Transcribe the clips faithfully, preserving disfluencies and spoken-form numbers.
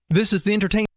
This is the entertainment.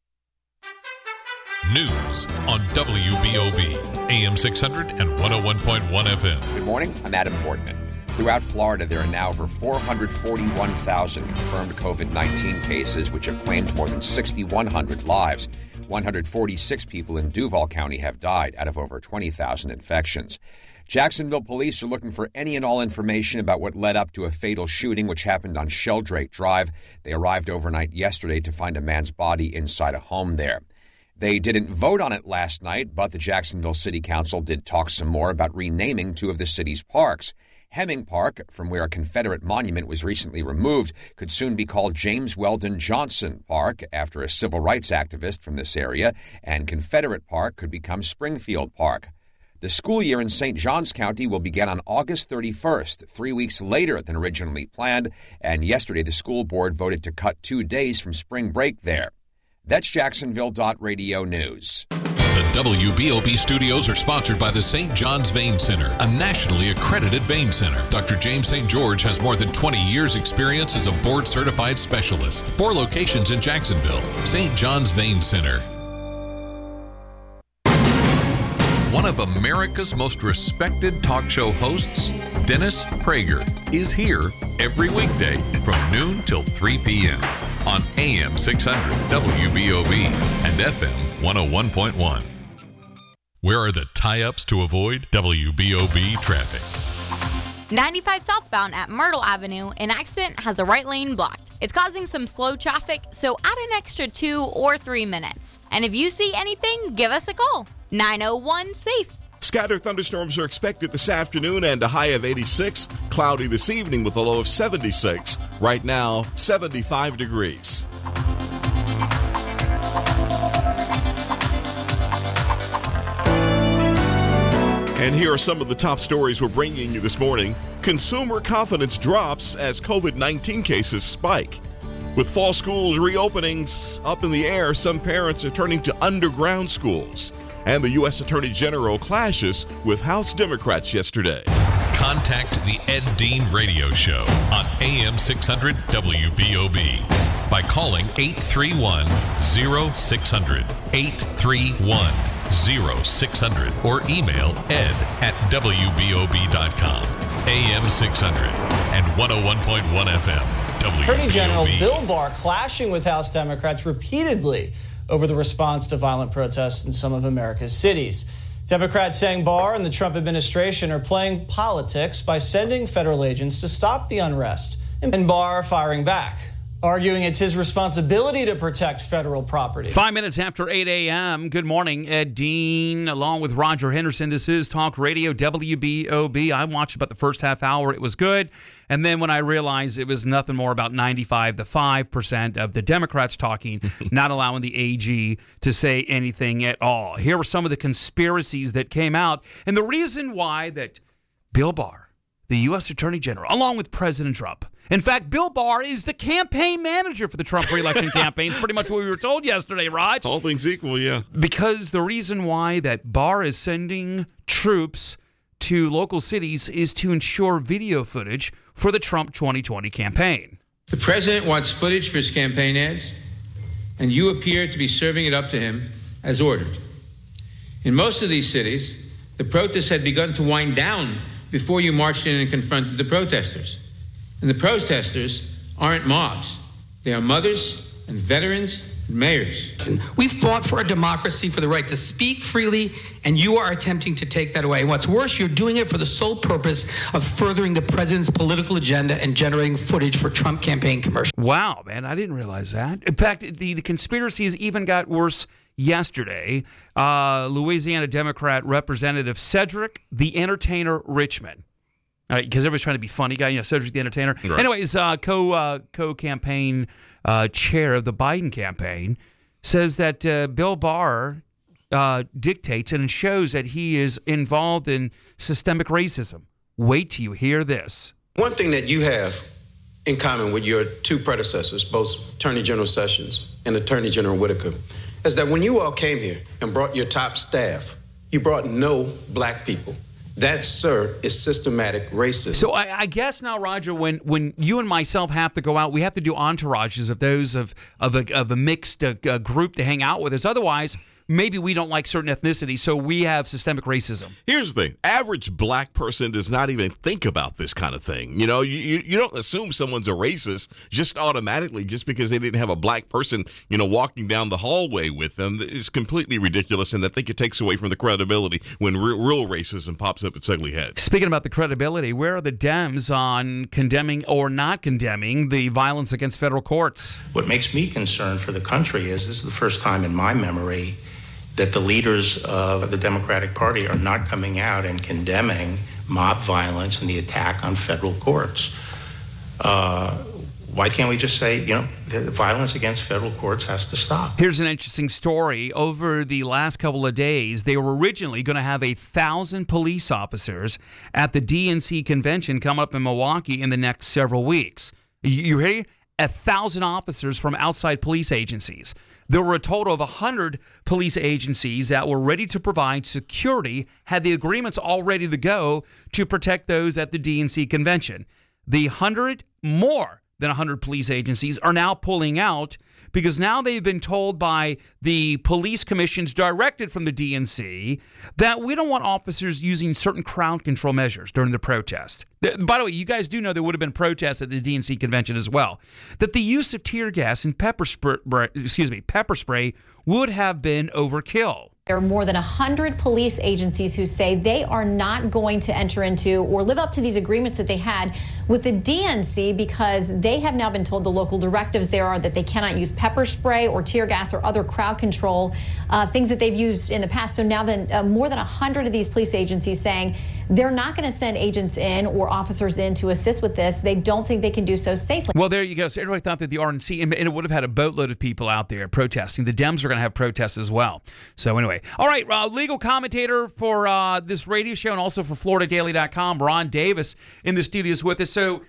News on W B O B, A M six hundred and one oh one point one F M. Good morning, I'm Adam Portman. Throughout Florida, there are now over four hundred forty-one thousand confirmed COVID nineteen cases, which have claimed more than six thousand one hundred lives. one hundred forty-six people in Duval County have died out of over twenty thousand infections. Jacksonville police are looking for any and all information about what led up to a fatal shooting which happened on Sheldrake Drive. They arrived overnight yesterday to find a man's body inside a home there. They didn't vote on it last night, but the Jacksonville City Council did talk some more about renaming two of the city's parks. Hemming Park, from where a Confederate monument was recently removed, could soon be called James Weldon Johnson Park after a civil rights activist from this area, and Confederate Park could become Springfield Park. The school year in Saint Johns County will begin on August thirty-first, three weeks later than originally planned, and yesterday the school board voted to cut two days from spring break there. That's Jacksonville dot radio news. The W B O B studios are sponsored by the Saint John's Vein Center, a nationally accredited vein center. Doctor James Saint George has more than twenty years experience as a board-certified specialist. Four locations in Jacksonville. Saint John's Vein Center. One of America's most respected talk show hosts, Dennis Prager, is here every weekday from noon till three p.m. on A M six hundred W B O B and F M one oh one point one. Where are the tie-ups to avoid W B O B traffic? ninety-five southbound at Myrtle Avenue, an accident has a right lane blocked. It's causing some slow traffic, so add an extra two or three minutes. And if you see anything, give us a call. nine oh one SAFE. Scattered thunderstorms are expected this afternoon and a high of eighty-six. Cloudy this evening with a low of seventy-six. Right now, seventy-five degrees. And here are some of the top stories we're bringing you this morning. Consumer confidence drops as COVID nineteen cases spike. With fall schools reopenings up in the air, some parents are turning to underground schools. And the U S Attorney General clashes with House Democrats yesterday. Contact the Ed Dean Radio Show on A M six hundred W B O B by calling eight three one, oh six hundred, eight three one, oh six hundred, or email ed at W B O B dot com. A M six hundred and one oh one point one F M. W B O B. Attorney General Bill Barr clashing with House Democrats repeatedly over the response to violent protests in some of America's cities. Democrats saying Barr and the Trump administration are playing politics by sending federal agents to stop the unrest, and Barr firing back, arguing it's his responsibility to protect federal property. Five minutes after eight a.m. Good morning, Ed Dean, along with Roger Henderson. This is Talk Radio W B O B. I watched about the first half hour. It was good. And then when I realized it was nothing more about ninety-five to five percent of the Democrats talking, not allowing the A G to say anything at all. Here were some of the conspiracies that came out. And the reason why that Bill Barr, the U S Attorney General, along with President Trump, in fact, Bill Barr is the campaign manager for the Trump re-election campaign. It's pretty much what we were told yesterday, Raj. All things equal, yeah. Because the reason why that Barr is sending troops to local cities is to ensure video footage for the Trump twenty twenty campaign. The president wants footage for his campaign ads, and you appear to be serving it up to him as ordered. In most of these cities, the protests had begun to wind down before you marched in and confronted the protesters. And the protesters aren't mobs. They are mothers and veterans and mayors. We fought for a democracy, for the right to speak freely, and you are attempting to take that away. And what's worse, you're doing it for the sole purpose of furthering the president's political agenda and generating footage for Trump campaign commercials. Wow, man, I didn't realize that. In fact, the, the conspiracies even got worse yesterday. Uh, Louisiana Democrat Representative Cedric the Entertainer Richmond. All right, because everybody's trying to be funny guy, you know, Cedric the Entertainer. Right. Anyways, uh, co uh, co-campaign uh, chair of the Biden campaign says that uh, Bill Barr uh, dictates and shows that he is involved in systemic racism. Wait till you hear this. One thing that you have in common with your two predecessors, both Attorney General Sessions and Attorney General Whitaker, is that when you all came here and brought your top staff, you brought no black people. That, sir, is systematic racism. So I, I guess now, Roger, when, when you and myself have to go out, we have to do entourages of those of of a, of a mixed uh, uh, group to hang out with us. Otherwise, maybe we don't like certain ethnicities, so we have systemic racism. Here's the thing. Average black person does not even think about this kind of thing. You know, you, you, you don't assume someone's a racist just automatically just because they didn't have a black person, you know, walking down the hallway with them. It's completely ridiculous, and I think it takes away from the credibility when re- real racism pops up its ugly head. Speaking about the credibility, where are the Dems on condemning or not condemning the violence against federal courts? What makes me concerned for the country is this is the first time in my memory that the leaders of the Democratic Party are not coming out and condemning mob violence and the attack on federal courts. Uh, why can't we just say, you know, the violence against federal courts has to stop? Here's an interesting story. Over the last couple of days, they were originally going to have a thousand police officers at the D N C convention coming up in Milwaukee in the next several weeks. You, you ready? A thousand officers from outside police agencies. There were a total of one hundred police agencies that were ready to provide security, had the agreements all ready to go to protect those at the D N C convention. The one hundred, more than one hundred police agencies are now pulling out because now they've been told by the police commissions directed from the D N C that we don't want officers using certain crowd control measures during the protest. By the way, you guys do know there would have been protests at the D N C convention as well. That the use of tear gas and pepper spray, excuse me, pepper spray would have been overkill. There are more than one hundred police agencies who say they are not going to enter into or live up to these agreements that they had with the D N C because they have now been told the local directives there are that they cannot use pepper spray or tear gas or other crowd control, uh, things that they've used in the past. So now then uh, more than one hundred of these police agencies saying they're not going to send agents in or officers in to assist with this. They don't think they can do so safely. Well, there you go. So everybody thought that the R N C, and it would have had a boatload of people out there protesting. The Dems are going to have protests as well. So anyway, all right, uh, legal commentator for uh, this radio show and also for Florida Daily dot com, Ron Davis, in the studios with us. So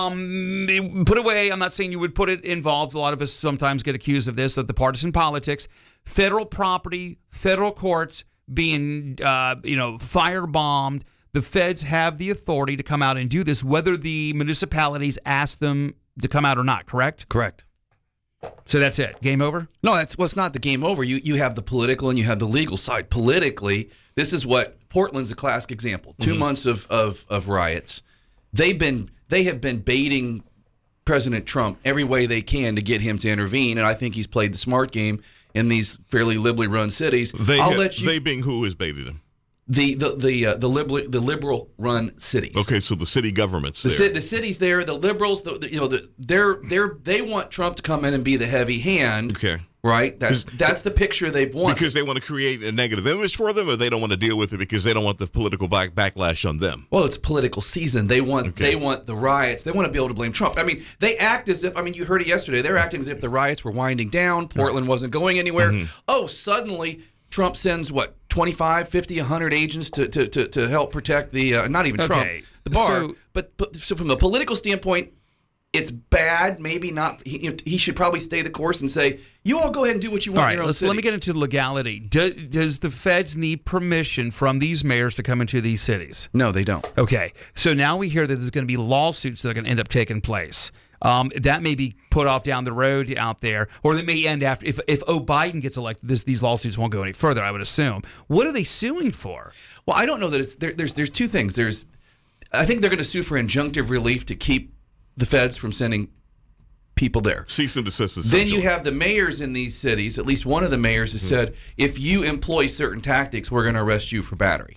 um, put away, I'm not saying you would put it involved. A lot of us sometimes get accused of this, of the partisan politics. Federal property, federal courts being, uh, you know, firebombed. The feds have the authority to come out and do this, whether the municipalities ask them to come out or not, correct? Correct. So that's it. Game over? No, that's well, it's not the game over. You you have the political and you have the legal side. Politically, this is what Portland's a classic example. Two mm-hmm. months of, of, of riots. They've been they have been baiting President Trump every way they can to get him to intervene, and I think he's played the smart game in these fairly liberally run cities. They I'll have, let you, they being who has baited him? The the the uh, the liberal the liberal run cities. Okay, so the city governments the, there. ci- the cities there, the liberals, the, the, you know, the, they're they're they want Trump to come in and be the heavy hand. Okay, right. That's that's the picture they've wanted because they want to create a negative image for them, or they don't want to deal with it because they don't want the political back- backlash on them. Well, it's political season. They want okay. they want the riots. They want to be able to blame Trump. I mean, they act as if I mean you heard it yesterday. They're acting as if the riots were winding down. Portland wasn't going anywhere. Mm-hmm. Oh, suddenly Trump sends what? twenty-five, fifty, one hundred agents to to, to, to help protect the, uh, not even Trump, okay. the bar. So, but, but so from the political standpoint, it's bad. Maybe not. He, he should probably stay the course and say, you all go ahead and do what you want all right, in your own let's, cities. let me get into legality. Do, does the feds need permission from these mayors to come into these cities? No, they don't. Okay. So now we hear that there's going to be lawsuits that are going to end up taking place. Um, that may be put off down the road out there, or that may end after. If if O. Biden gets elected, this, these lawsuits won't go any further, I would assume. What are they suing for? Well, I don't know that it's there, there's there's two things. There's, I think they're going to sue for injunctive relief to keep the feds from sending people there. Cease and desist. Then you have the mayors in these cities. At least one of the mayors has mm-hmm. said, if you employ certain tactics, we're going to arrest you for battery.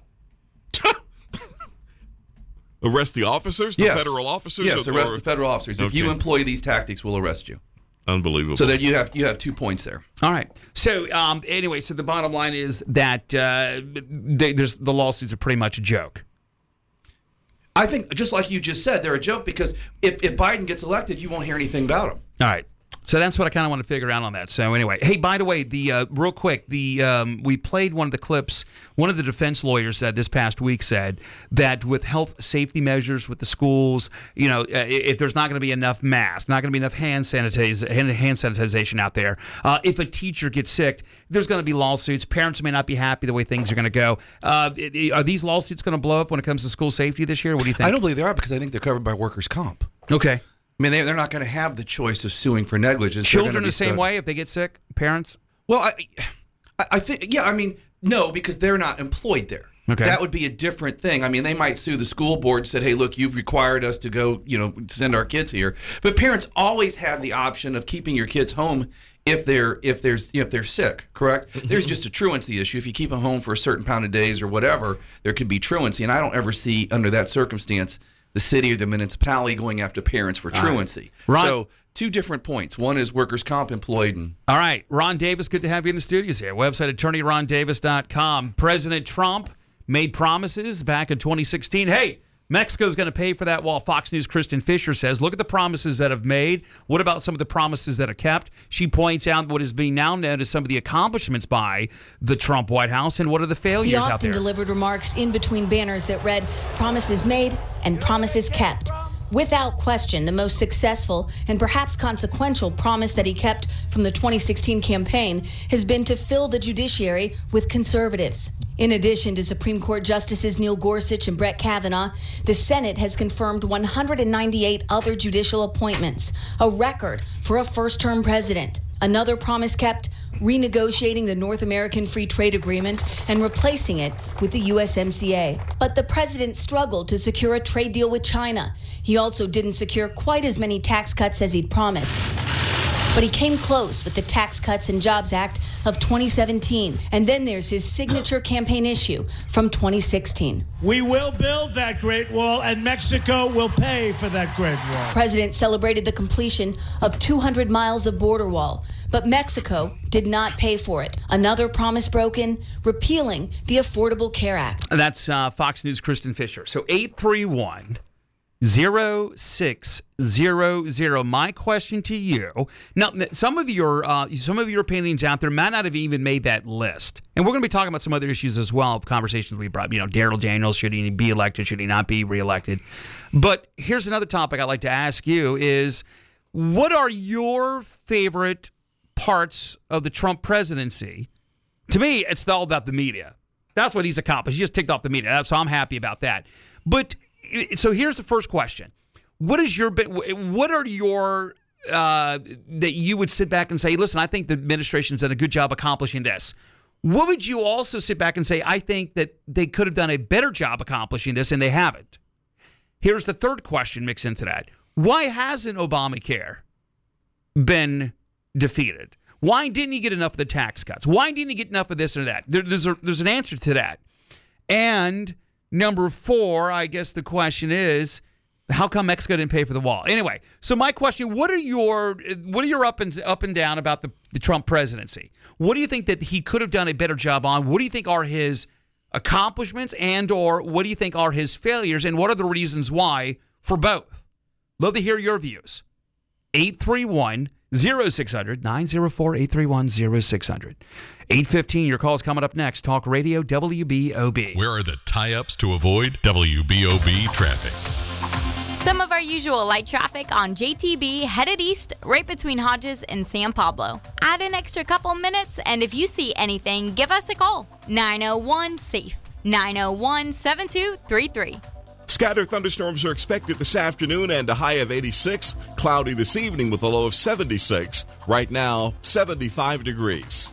Arrest the officers, the yes. federal officers? Yes, or, arrest or, the federal officers. okay. If you employ these tactics, we'll arrest you. Unbelievable. So then you have you have two points there. All right. So um, anyway, so the bottom line is that uh, they, there's, the lawsuits are pretty much a joke. I think, just like you just said, they're a joke because if, if Biden gets elected, you won't hear anything about him. All right. So that's what I kind of want to figure out on that. So anyway, hey, by the way, the uh, real quick, the um, we played one of the clips. One of the defense lawyers said this past week said that with health safety measures with the schools, you know, if there's not going to be enough masks, not going to be enough hand sanitiz- hand sanitization out there, uh, if a teacher gets sick, there's going to be lawsuits. Parents may not be happy the way things are going to go. Uh, are these lawsuits going to blow up when it comes to school safety this year? What do you think? I don't believe they are because I think they're covered by workers' comp. Okay. I mean, they, they're not going to have the choice of suing for negligence. Children the same way if they get sick? Parents? Well, I, I think, yeah, I mean, no, because they're not employed there. Okay. That would be a different thing. I mean, they might sue the school board and said, hey, look, you've required us to go, you know, send our kids here. But parents always have the option of keeping your kids home if they're if there's you know, if they're sick, correct? There's just a truancy issue. If you keep them home for a certain pound of days or whatever, there could be truancy. And I don't ever see, under that circumstance, the city or the municipality going after parents for truancy. Right. So two different points. One is workers' comp employed. And all right. Ron Davis, good to have you in the studios here. Website attorney ron davis dot com. President Trump made promises back in twenty sixteen. Hey, Mexico's going to pay for that wall. Fox News' Kristen Fisher says, look at the promises that have made. What about some of the promises that are kept? She points out what is being now known as some of the accomplishments by the Trump White House and what are the failures he out often there. Delivered remarks in between banners that read, promises made and promises kept. Without question, the most successful and perhaps consequential promise that he kept from the twenty sixteen campaign has been to fill the judiciary with conservatives. In addition to Supreme Court Justices Neil Gorsuch and Brett Kavanaugh, the Senate has confirmed one hundred ninety-eight other judicial appointments, a record for a first-term president. Another promise kept, renegotiating the North American Free Trade Agreement and replacing it with the U S M C A. But the president struggled to secure a trade deal with China. He also didn't secure quite as many tax cuts as he'd promised. But he came close with the Tax Cuts and Jobs Act of twenty seventeen. And then there's his signature campaign issue from twenty sixteen. We will build that Great Wall, and Mexico will pay for that Great Wall. The president celebrated the completion of two hundred miles of border wall, but Mexico did not pay for it. Another promise broken, repealing the Affordable Care Act. That's uh, Fox News' Kristen Fisher. So eight three one, zero six zero zero. My question to you. Now, some of your uh, some of your opinions out there might not have even made that list. And we're going to be talking about some other issues as well, conversations we brought. You know, Darrell Daniels, should he be elected? Should he not be reelected? But here's another topic I'd like to ask you is, what are your favorite parts of the Trump presidency? To me, it's all about the media. That's what he's accomplished. He just ticked off the media, so I'm happy about that. But so here's the first question: What is your what are your uh, that you would sit back and say, listen, I think the administration's done a good job accomplishing this. What would you also sit back and say, I think that they could have done a better job accomplishing this, and they haven't? Here's the third question mixed into that: Why hasn't Obamacare been defeated? Why didn't he get enough of the tax cuts? Why didn't he get enough of this or that? There, there's, a, there's an answer to that. And number four, I guess the question is, how come Mexico didn't pay for the wall? Anyway, so my question, what are your what are your up and up and down about the, the Trump presidency? What do you think that he could have done a better job on? What do you think are his accomplishments, and or what do you think are his failures, and what are the reasons why for both? Love to hear your views. eight three one, zero six zero zero, nine zero four, eight three one, zero six zero zero. eight fifteen, your call's coming up next. Talk Radio W B O B. Where are the tie-ups to avoid W B O B traffic? Some of our usual light traffic on J T B headed east right between Hodges and San Pablo. Add an extra couple minutes, and if you see anything, give us a call. nine oh one, SAFE. nine oh one, seven two three three. Scattered thunderstorms are expected this afternoon and a high of eighty-six. Cloudy this evening with a low of seventy-six. Right now, seventy-five degrees.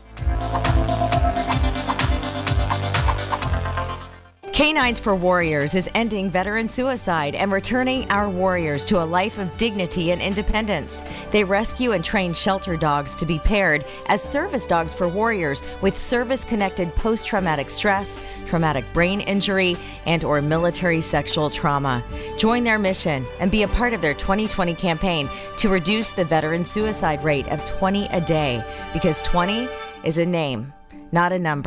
Canines for Warriors is ending veteran suicide and returning our warriors to a life of dignity and independence. They rescue and train shelter dogs to be paired as service dogs for warriors with service-connected post-traumatic stress, traumatic brain injury, and or military sexual trauma. Join their mission and be a part of their twenty twenty campaign to reduce the veteran suicide rate of twenty a day, because twenty is a name, not a number.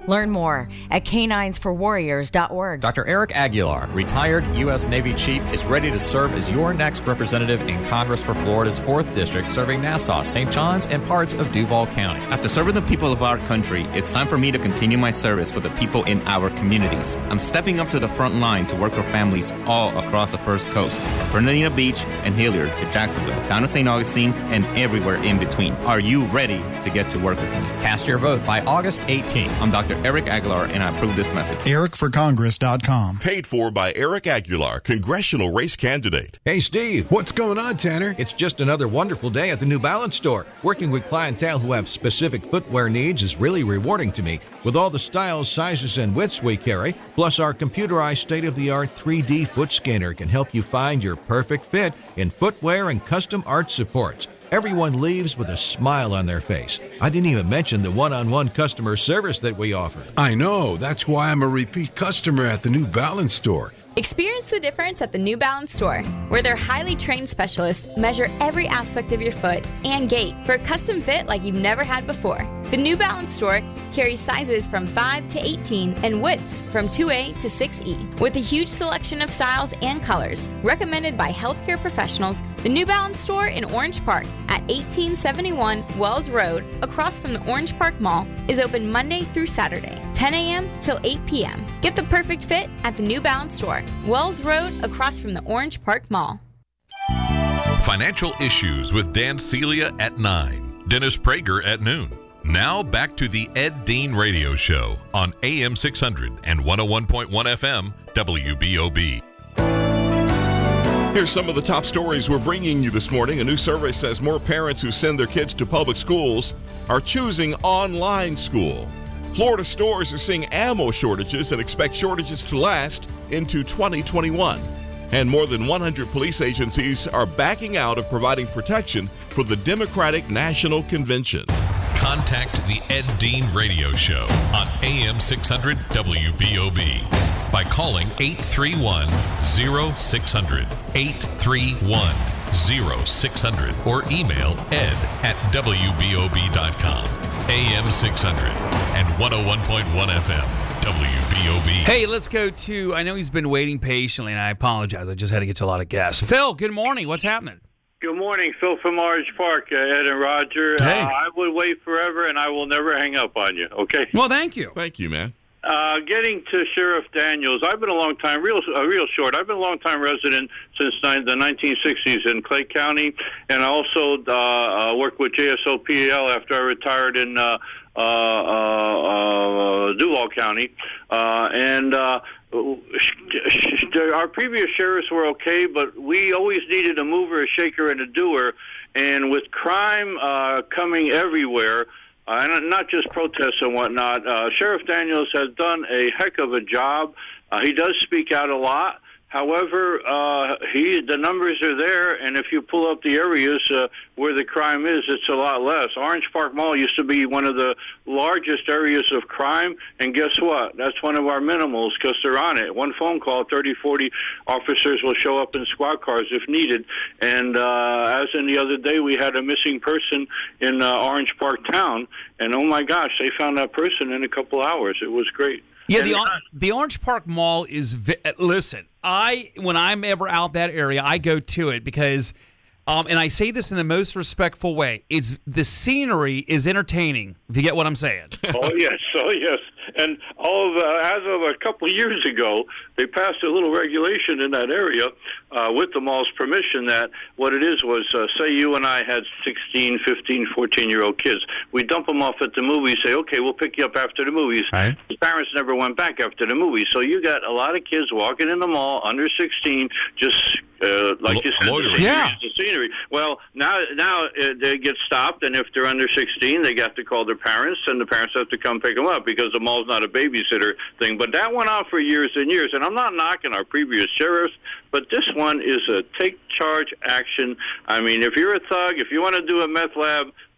Learn more at canines for warriors dot org. Doctor Eric Aguilar, retired U S Navy chief, is ready to serve as your next representative in Congress for Florida's fourth District, serving Nassau, Saint Johns, and parts of Duval County. After serving the people of our country, it's time for me to continue my service for the people in our communities. I'm stepping up to the front line to work for families all across the First Coast, from Fernandina Beach and Hilliard to Jacksonville, down to Saint Augustine, and everywhere in between. Are you ready to get to work with me? Cast your vote by August eighteenth. I'm Doctor Eric Aguilar, and I approve this message. Eric For Congress dot com. Paid for by Eric Aguilar, congressional race candidate. Hey, Steve. What's going on, Tanner? It's just another wonderful day at the New Balance store. Working with clientele who have specific footwear needs is really rewarding to me. With all the styles, sizes, and widths we carry, plus our computerized state-of-the-art three D foot scanner can help you find your perfect fit in footwear and custom art supports. Everyone leaves with a smile on their face. I didn't even mention the one-on-one customer service that we offer. I know. That's why I'm a repeat customer at the New Balance store. Experience the difference at the New Balance store, where their highly trained specialists measure every aspect of your foot and gait for a custom fit like you've never had before. The New Balance store carries sizes from five to eighteen and widths from two A to six E. With a huge selection of styles and colors recommended by healthcare professionals, the New Balance store in Orange Park at eighteen seventy-one Wells Road, across from the Orange Park Mall, is open Monday through Saturday, ten a.m. till eight p.m. Get the perfect fit at the New Balance store, Wells Road, across from the Orange Park Mall. Financial Issues with Dan Celia at nine, Dennis Prager at noon. Now back to the Ed Dean Radio Show on A M six hundred and one oh one point one F M W B O B. Here's some of the top stories we're bringing you this morning. A new survey says more parents who send their kids to public schools are choosing online school. Florida stores are seeing ammo shortages and expect shortages to last into twenty twenty-one. And more than one hundred police agencies are backing out of providing protection for the Democratic National Convention. Contact the Ed Dean Radio Show on A M six hundred W B O B by calling eight three one, oh six hundred, eight three one, oh six hundred, or email ed at W B O B dot com. A M six hundred and one oh one point one F M. W B O B. Hey, let's go to, I know he's been waiting patiently, and I apologize. I just had to get to a lot of gas. Phil, good morning. What's happening? Good morning, Phil from Orange Park, uh, Ed and Roger. Hey. Uh, I would wait forever, and I will never hang up on you, okay? Well, thank you. Thank you, man. Uh, getting to Sheriff Daniels, I've been a long time, real uh, real short, I've been a long time resident since the nineteen sixties in Clay County, and I also uh, uh, worked with J S O P L after I retired in uh, uh, uh, uh, Duval County. Uh, and uh, our previous sheriffs were okay, but we always needed a mover, a shaker, and a doer. And with crime uh, coming everywhere, Uh, and not just protests and whatnot, uh, Sheriff Daniels has done a heck of a job. Uh, he does speak out a lot. However, uh, he the numbers are there, and if you pull up the areas uh, where the crime is, it's a lot less. Orange Park Mall used to be one of the largest areas of crime, and guess what? That's one of our minimals because they're on it. One phone call, thirty, forty officers will show up in squad cars if needed. And uh, as in the other day, we had a missing person in uh, Orange Park Town, and oh my gosh, they found that person in a couple hours. It was great. Yeah, the the Orange Park Mall is. Vi- listen, I when I'm ever out that area, I go to it because, um, and I say this in the most respectful way. It's the scenery is entertaining. If you get what I'm saying. Oh yes, oh yes. And all of, uh, as of a couple of years ago, they passed a little regulation in that area uh, with the mall's permission that what it is was, uh, say you and I had sixteen, fifteen, fourteen-year-old kids. We dump them off at the movies, say, okay, we'll pick you up after the movies. Right. The parents never went back after the movies. So you got a lot of kids walking in the mall under sixteen, just uh, like you said, the scenery, Yeah. the scenery. Well, now now uh, they get stopped, and if they're under sixteen, they got to call their parents, and the parents have to come pick them up because the mall's not a babysitter thing. But that went on for years and years, and I'm not knocking our previous sheriffs, but this one is a take charge action. I mean, if you're a thug, if you want to do a meth lab,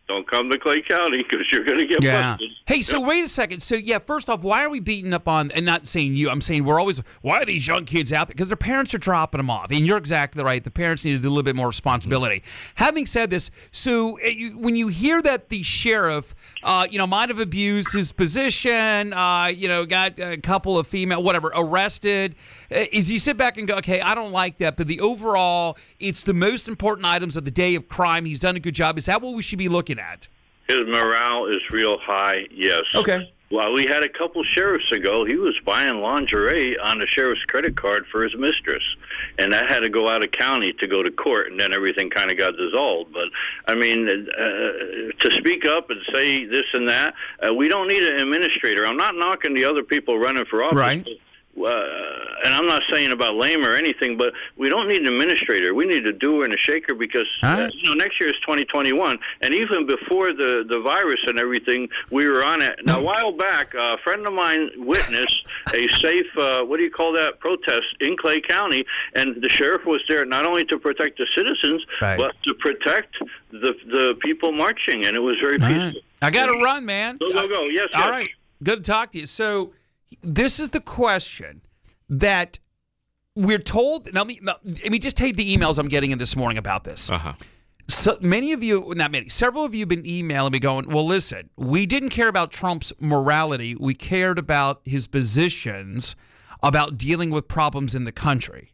don't come to Clay County because you're going to get Yeah. busted. Hey, so wait a second. So, yeah, first off, why are we beating up on, and not saying you, I'm saying we're always, why are these young kids out there? Because their parents are dropping them off. And you're exactly right. The parents need to do a little bit more responsibility. Mm-hmm. Having said this, so uh, you, when you hear that the sheriff, uh, you know, might have abused his position, uh, you know, got a couple of female, whatever, arrested, uh, is you sit back and go, okay, I don't like that. But the overall, it's the most important items of the day of crime. He's done a good job. Is that what we should be looking at? His morale is real high, yes. Okay. Well, we had a couple sheriffs ago. He was buying lingerie on the sheriff's credit card for his mistress, and that had to go out of county to go to court, and then everything kind of got dissolved. But, I mean, uh, to speak up and say this and that, uh, we don't need an administrator. I'm not knocking the other people running for office. Right. Uh, and I'm not saying about lame or anything, but we don't need an administrator. We need a doer and a shaker because right. uh, you know next year is twenty twenty-one, and even before the, the virus and everything, we were on it. Now, a while back, a friend of mine witnessed a safe, uh, what do you call that, protest in Clay County, and the sheriff was there not only to protect the citizens, right. but to protect the the people marching, and it was very All peaceful. right. I got to run, man. Go, go, go. Yes, All yes. right. Good to talk to you. So this is the question that we're told. Now, let me, let me just take the emails I'm getting in this morning about this. Uh-huh. So many of you, not many, several of you have been emailing me going, well, listen, we didn't care about Trump's morality. We cared about his positions about dealing with problems in the country.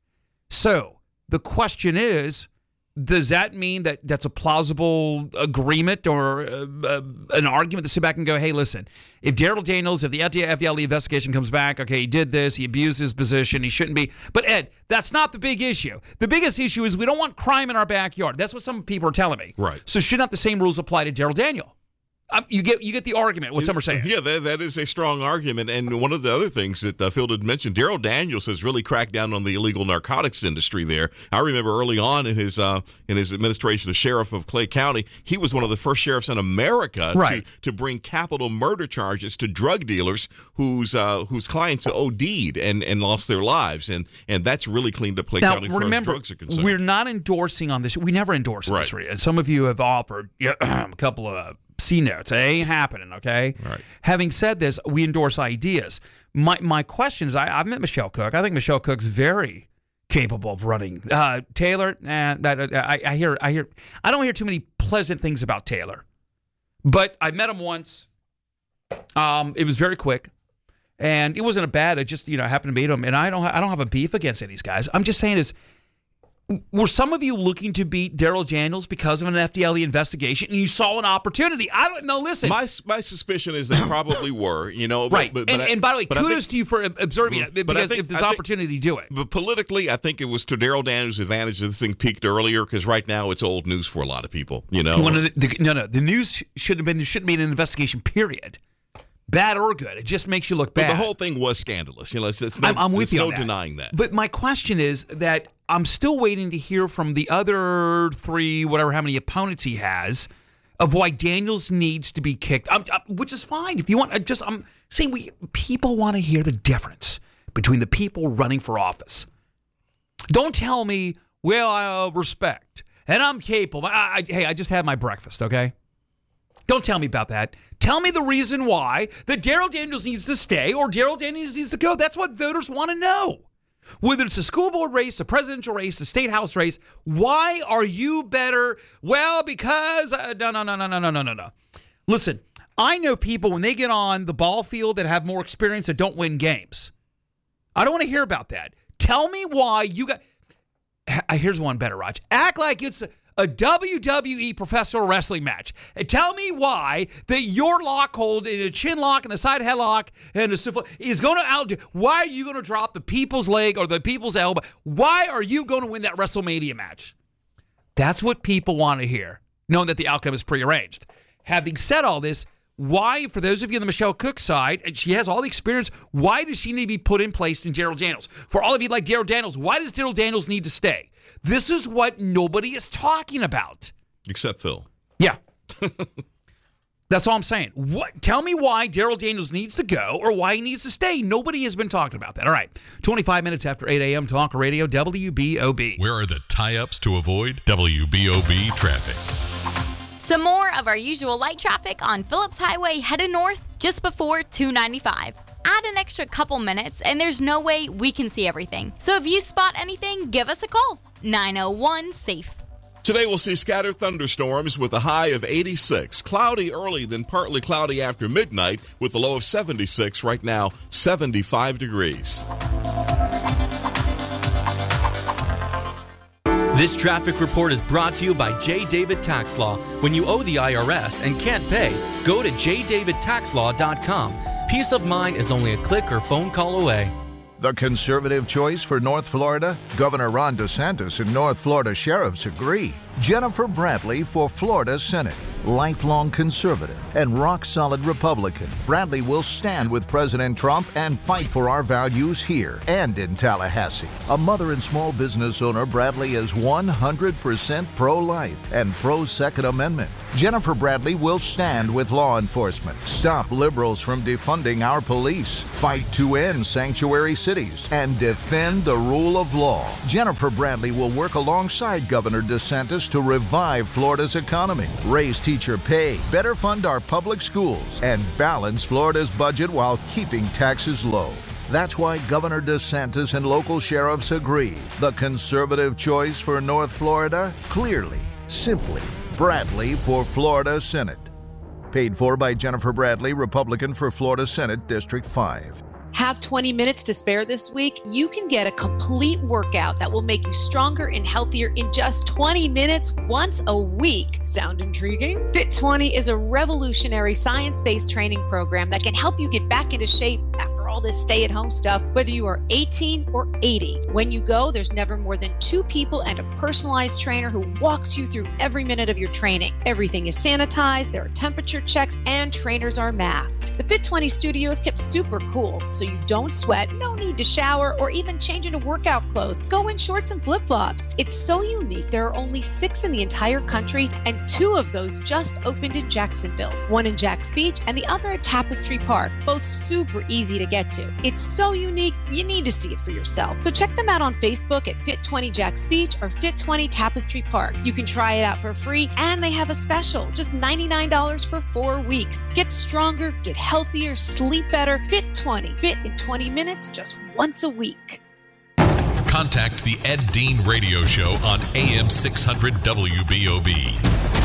So the question is, does that mean that that's a plausible agreement or uh, uh, an argument to sit back and go, hey, listen, if Daryl Daniels, if the F D L E investigation comes back, okay, he did this, he abused his position, he shouldn't be. But, Ed, that's not the big issue. The biggest issue is we don't want crime in our backyard. That's what some people are telling me. Right. So should not the same rules apply to Daryl Daniel? Um, you get you get the argument, what some are saying. Yeah, that, that is a strong argument. And one of the other things that uh, Phil did mention, Daryl Daniels has really cracked down on the illegal narcotics industry there. I remember early on in his uh, in his administration as sheriff of Clay County, he was one of the first sheriffs in America right. to, to bring capital murder charges to drug dealers whose uh, whose clients O D'd and, and lost their lives. And and that's really cleaned up Clay now, County as far remember, as drugs are concerned. We're not endorsing on this. We never endorse right. this. And some of you have offered a couple of uh, C notes. It ain't happening, okay? Right. Having said this, we endorse ideas. My my question is, I, I've met Michelle Cook. I think Michelle Cook's very capable of running. Uh, Taylor, eh, that, I, I hear, I hear, I don't hear too many pleasant things about Taylor, but I met him once. Um, it was very quick, and it wasn't a bad. I just you know happened to meet him, and I don't, I don't have a beef against any of these guys. I'm just saying is. Were some of you looking to beat Daryl Daniels because of an F D L E investigation, and you saw an opportunity? I don't know. Listen, my my suspicion is they probably were. You know, right? But, but, and, but I, and by the way, kudos think, to you for observing it because think, if there's think, opportunity, do it. But politically, I think it was to Daryl Daniels' advantage that this thing peaked earlier because right now it's old news for a lot of people. You know, the, the, no, no, the news should have been there shouldn't be an investigation. Period. Bad or good, it just makes you look bad. But the whole thing was scandalous. You know, it's, it's no, I'm, I'm with you no on that. denying that. But my question is that I'm still waiting to hear from the other three, whatever, how many opponents he has, of why Daniels needs to be kicked. I'm, I'm, which is fine if you want. I just I'm saying we people want to hear the difference between the people running for office. Don't tell me, well, I uh, respect and I'm capable. I, I, hey, I just had my breakfast, okay? Don't tell me about that. Tell me the reason why that Daryl Daniels needs to stay or Daryl Daniels needs to go. That's what voters want to know. Whether it's a school board race, a presidential race, a state house race, why are you better? Well, because uh, no, no, no, no, no, no, no, no, no. Listen, I know people when they get on the ball field that have more experience that don't win games. I don't want to hear about that. Tell me why you got. Here's one better, Raj. Act like it's a, a W W E professional wrestling match. And tell me why that your lock hold in a chin lock and a side headlock and a souffle is going to outdo. Why are you going to drop the people's leg or the people's elbow? Why are you going to win that WrestleMania match? That's what people want to hear, knowing that the outcome is prearranged. Having said all this, why, for those of you on the Michelle Cook side, and she has all the experience, why does she need to be put in place in Daryl Daniels? For all of you like Daryl Daniels, why does Daryl Daniels need to stay? This is what nobody is talking about. Except Phil. Yeah. That's all I'm saying. What? Tell me why Daryl Daniels needs to go or why he needs to stay. Nobody has been talking about that. All right. twenty-five minutes after eight a.m. Talk Radio, W B O B. Where are the tie-ups to avoid W B O B traffic? Some more of our usual light traffic on Phillips Highway headed north just before two ninety-five. Add an extra couple minutes and there's no way we can see everything. So if you spot anything, give us a call. nine oh one SAFE. Today we'll see scattered thunderstorms with a high of eighty-six. Cloudy early, then partly cloudy after midnight with a low of seventy-six. Right now, seventy-five degrees. This traffic report is brought to you by J. David Tax Law. When you owe the I R S and can't pay, go to j david tax law dot com. Peace of mind is only a click or phone call away. The conservative choice for North Florida? Governor Ron DeSantis and North Florida sheriffs agree. Jennifer Bradley for Florida Senate. Lifelong conservative and rock-solid Republican, Bradley will stand with President Trump and fight for our values here and in Tallahassee. A mother and small business owner, Bradley is one hundred percent pro-life and pro-Second Amendment. Jennifer Bradley will stand with law enforcement, stop liberals from defunding our police, fight to end sanctuary cities, and defend the rule of law. Jennifer Bradley will work alongside Governor DeSantis to revive Florida's economy, raise teacher pay, better fund our public schools, and balance Florida's budget while keeping taxes low. That's why Governor DeSantis and local sheriffs agree. The conservative choice for North Florida? Clearly, simply, Bradley for Florida Senate. Paid for by Jennifer Bradley, Republican for Florida Senate District five. Have twenty minutes to spare this week? You can get a complete workout that will make you stronger and healthier in just twenty minutes once a week. Sound intriguing? Fit twenty is a revolutionary science-based training program that can help you get back into shape after all this stay-at-home stuff, whether you are eighteen or eighty. When you go, there's never more than two people and a personalized trainer who walks you through every minute of your training. Everything is sanitized, there are temperature checks, and trainers are masked. The Fit twenty studio is kept super cool, so you don't sweat, no need to shower, or even change into workout clothes. Go in shorts and flip-flops. It's so unique, there are only six in the entire country, and two of those just opened in Jacksonville. One in Jax Beach and the other at Tapestry Park, both super easy to get to. It's so unique, you need to see it for yourself. So check them out on Facebook at Fit twenty Jax Beach or Fit twenty Tapestry Park. You can try it out for free, and they have a special, just ninety-nine dollars for four weeks. Get stronger, get healthier, sleep better. Fit twenty. Fit in twenty minutes, just once a week. Contact the Ed Dean Radio Show on A M six hundred W B O B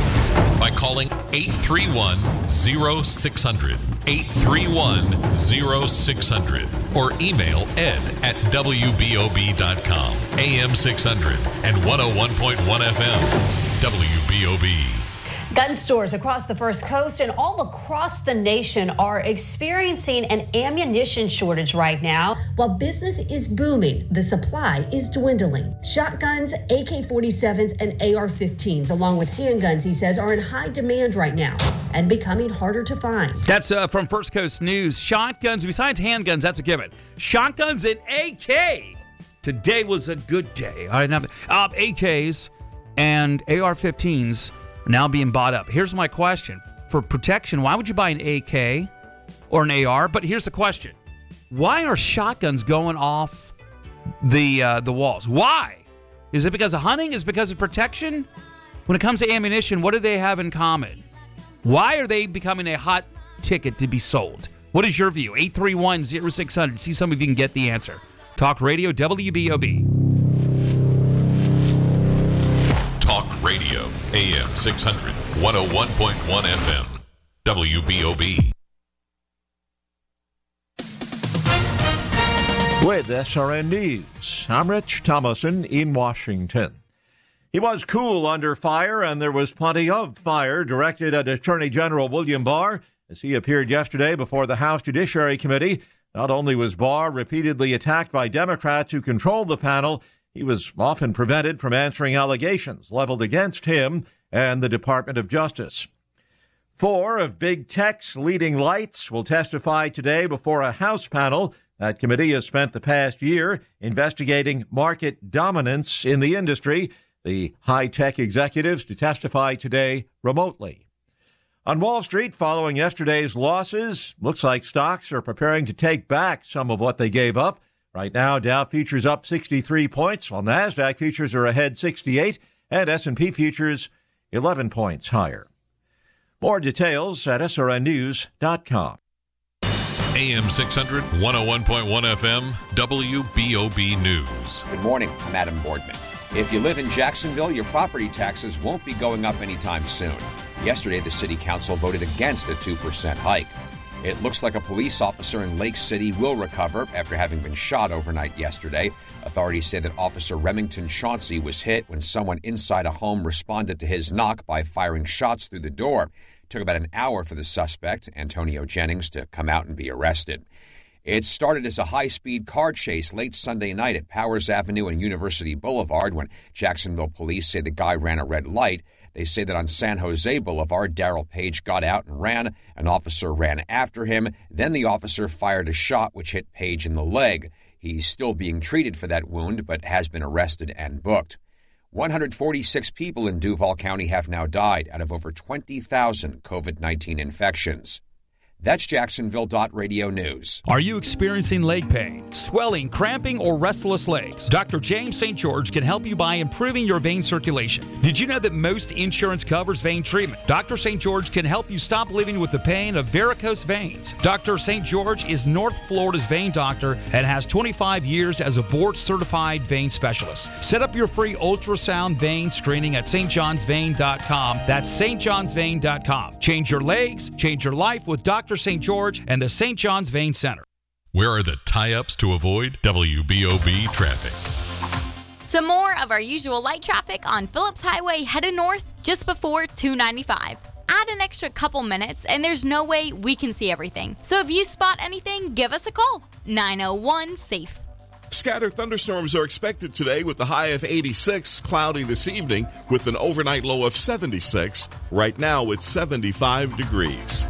by calling eight three one, zero six hundred, eight three one, zero six hundred, or email ed at w b o b dot com. A M six hundred and one oh one point one F M, W B O B. Gun stores across the First Coast and all across the nation are experiencing an ammunition shortage right now. While business is booming, the supply is dwindling. Shotguns, A K forty-sevens, and A R fifteens, along with handguns, he says, are in high demand right now and becoming harder to find. That's uh, from First Coast News. Shotguns, besides handguns, that's a given. Shotguns and A K. Today was a good day. All right, now, uh, A Ks and A R fifteens now being bought up. Here's my question. For protection, why would you buy an A K or an A R? But here's the question. Why are shotguns going off the uh, the walls? Why? Is it because of hunting? Is it because of protection? When it comes to ammunition, what do they have in common? Why are they becoming a hot ticket to be sold? What is your view? eight three one, zero six hundred. See some of you can get the answer. Talk Radio, W B O B. Talk Radio, A M six hundred, one oh one point one F M, W B O B. With S R N News, I'm Rich Thomason in Washington. He was cool under fire, and there was plenty of fire directed at Attorney General William Barr as he appeared yesterday before the House Judiciary Committee. Not only was Barr repeatedly attacked by Democrats who controlled the panel, he was often prevented from answering allegations leveled against him and the Department of Justice. Four of Big Tech's leading lights will testify today before a House panel. That committee has spent the past year investigating market dominance in the industry. The high-tech executives to testify today remotely. On Wall Street, following yesterday's losses, looks like stocks are preparing to take back some of what they gave up. Right now, Dow futures up sixty-three points, while NASDAQ futures are ahead sixty-eight, and S and P futures eleven points higher. More details at S R N news dot com. A M six hundred, one oh one point one F M, W B O B News. Good morning. I'm Adam Boardman. If you live in Jacksonville, your property taxes won't be going up anytime soon. Yesterday, the city council voted against a two percent hike. It looks like a police officer in Lake City will recover after having been shot overnight yesterday. Authorities say that Officer Remington Chauncey was hit when someone inside a home responded to his knock by firing shots through the door. It took about an hour for the suspect, Antonio Jennings, to come out and be arrested. It started as a high-speed car chase late Sunday night at Powers Avenue and University Boulevard when Jacksonville police say the guy ran a red light. They say that on San Jose Boulevard, Darrell Page got out and ran. An officer ran after him. Then the officer fired a shot which hit Page in the leg. He's still being treated for that wound, but has been arrested and booked. one hundred forty-six people in Duval County have now died out of over twenty thousand COVID nineteen infections. That's Jacksonville Radio News. Are you experiencing leg pain, swelling, cramping, or restless legs? Doctor James Saint George can help you by improving your vein circulation. Did you know that most insurance covers vein treatment? Doctor Saint George can help you stop living with the pain of varicose veins. Doctor Saint George is North Florida's vein doctor and has twenty-five years as a board-certified vein specialist. Set up your free ultrasound vein screening at S T johns vein dot com. That's S T johns vein dot com. Change your legs, change your life with Doctor Saint George and the Saint John's Vein Center. Where are the tie-ups to avoid W B O B traffic? Some more of our usual light traffic on Phillips Highway headed north just before two ninety-five. Add an extra couple minutes and there's no way we can see everything. So if you spot anything, give us a call. nine oh one SAFE. Scattered thunderstorms are expected today with the high of eighty-six, cloudy this evening with an overnight low of seventy-six. Right now it's seventy-five degrees.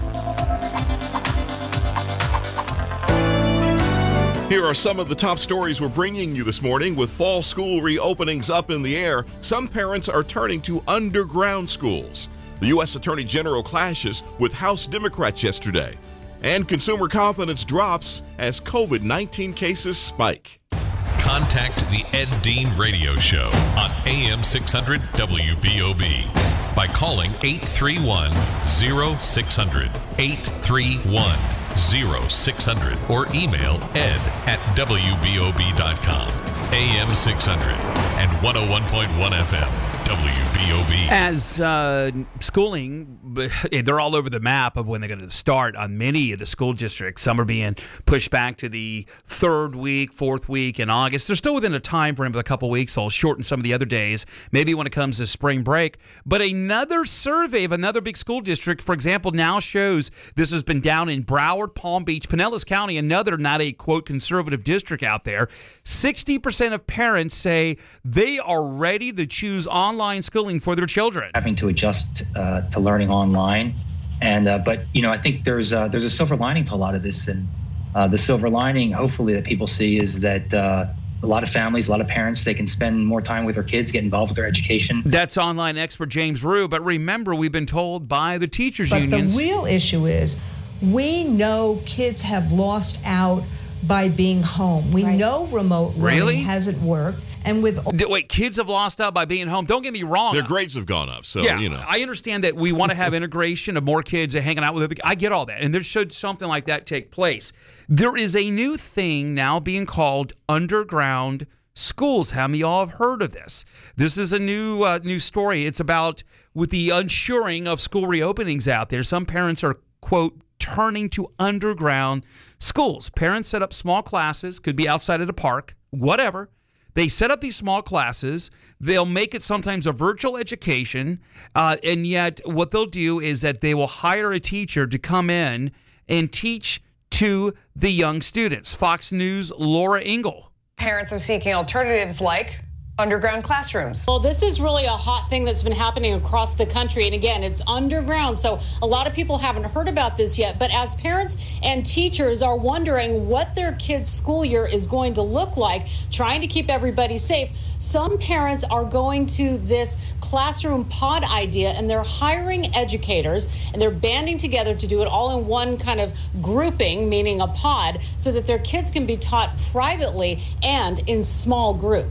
Here are some of the top stories we're bringing you this morning. With fall school reopenings up in the air, some parents are turning to underground schools. The U S Attorney General clashes with House Democrats yesterday. And consumer confidence drops as COVID nineteen cases spike. Contact the Ed Dean Radio Show on A M six hundred W B O B by calling eight three one, oh six hundred, eight three one, oh six hundred, or email ed at W B O B dot com. A M six hundred and one oh one point one F M. W B O B. As uh, schooling, they're all over the map of when they're going to start on many of the school districts. Some are being pushed back to the third week, fourth week in August. They're still within a time frame of a couple weeks. They'll shorten some of the other days, maybe when it comes to spring break. But another survey of another big school district, for example, now shows this has been down in Broward, Palm Beach, Pinellas County, another not a, quote, conservative district out there. sixty percent of parents say they are ready to choose online online schooling for their children. Having to adjust uh, to learning online, and uh, but you know I think there's uh, there's a silver lining to a lot of this, and uh, the silver lining, hopefully, that people see is that uh, a lot of families, a lot of parents, they can spend more time with their kids, get involved with their education. That's online expert James Rue. But remember, we've been told by the teachers but unions. But the real issue is, we know kids have lost out by being home. We right. know remote learning really? hasn't worked. And with wait, kids have lost out by being home. Don't get me wrong. Their grades have gone up, so yeah, you know. I understand that we want to have integration of more kids hanging out with other. I get all that, and there should something like that take place. There is a new thing now being called underground schools. How many of y'all have heard of this? This is a new uh, new story. It's about with the unsuring of school reopenings out there. Some parents are, quote, turning to underground schools. Parents set up small classes, could be outside at a park, whatever. They set up these small classes. They'll make it sometimes a virtual education, uh, and yet what they'll do is that they will hire a teacher to come in and teach to the young students. Fox News' Laura Engel. Parents are seeking alternatives like underground classrooms. Well, this is really a hot thing that's been happening across the country. And again, it's underground. So a lot of people haven't heard about this yet. But as parents and teachers are wondering what their kids' school year is going to look like, trying to keep everybody safe, some parents are going to this classroom pod idea, and they're hiring educators, and they're banding together to do it all in one kind of grouping, meaning a pod, so that their kids can be taught privately and in small groups.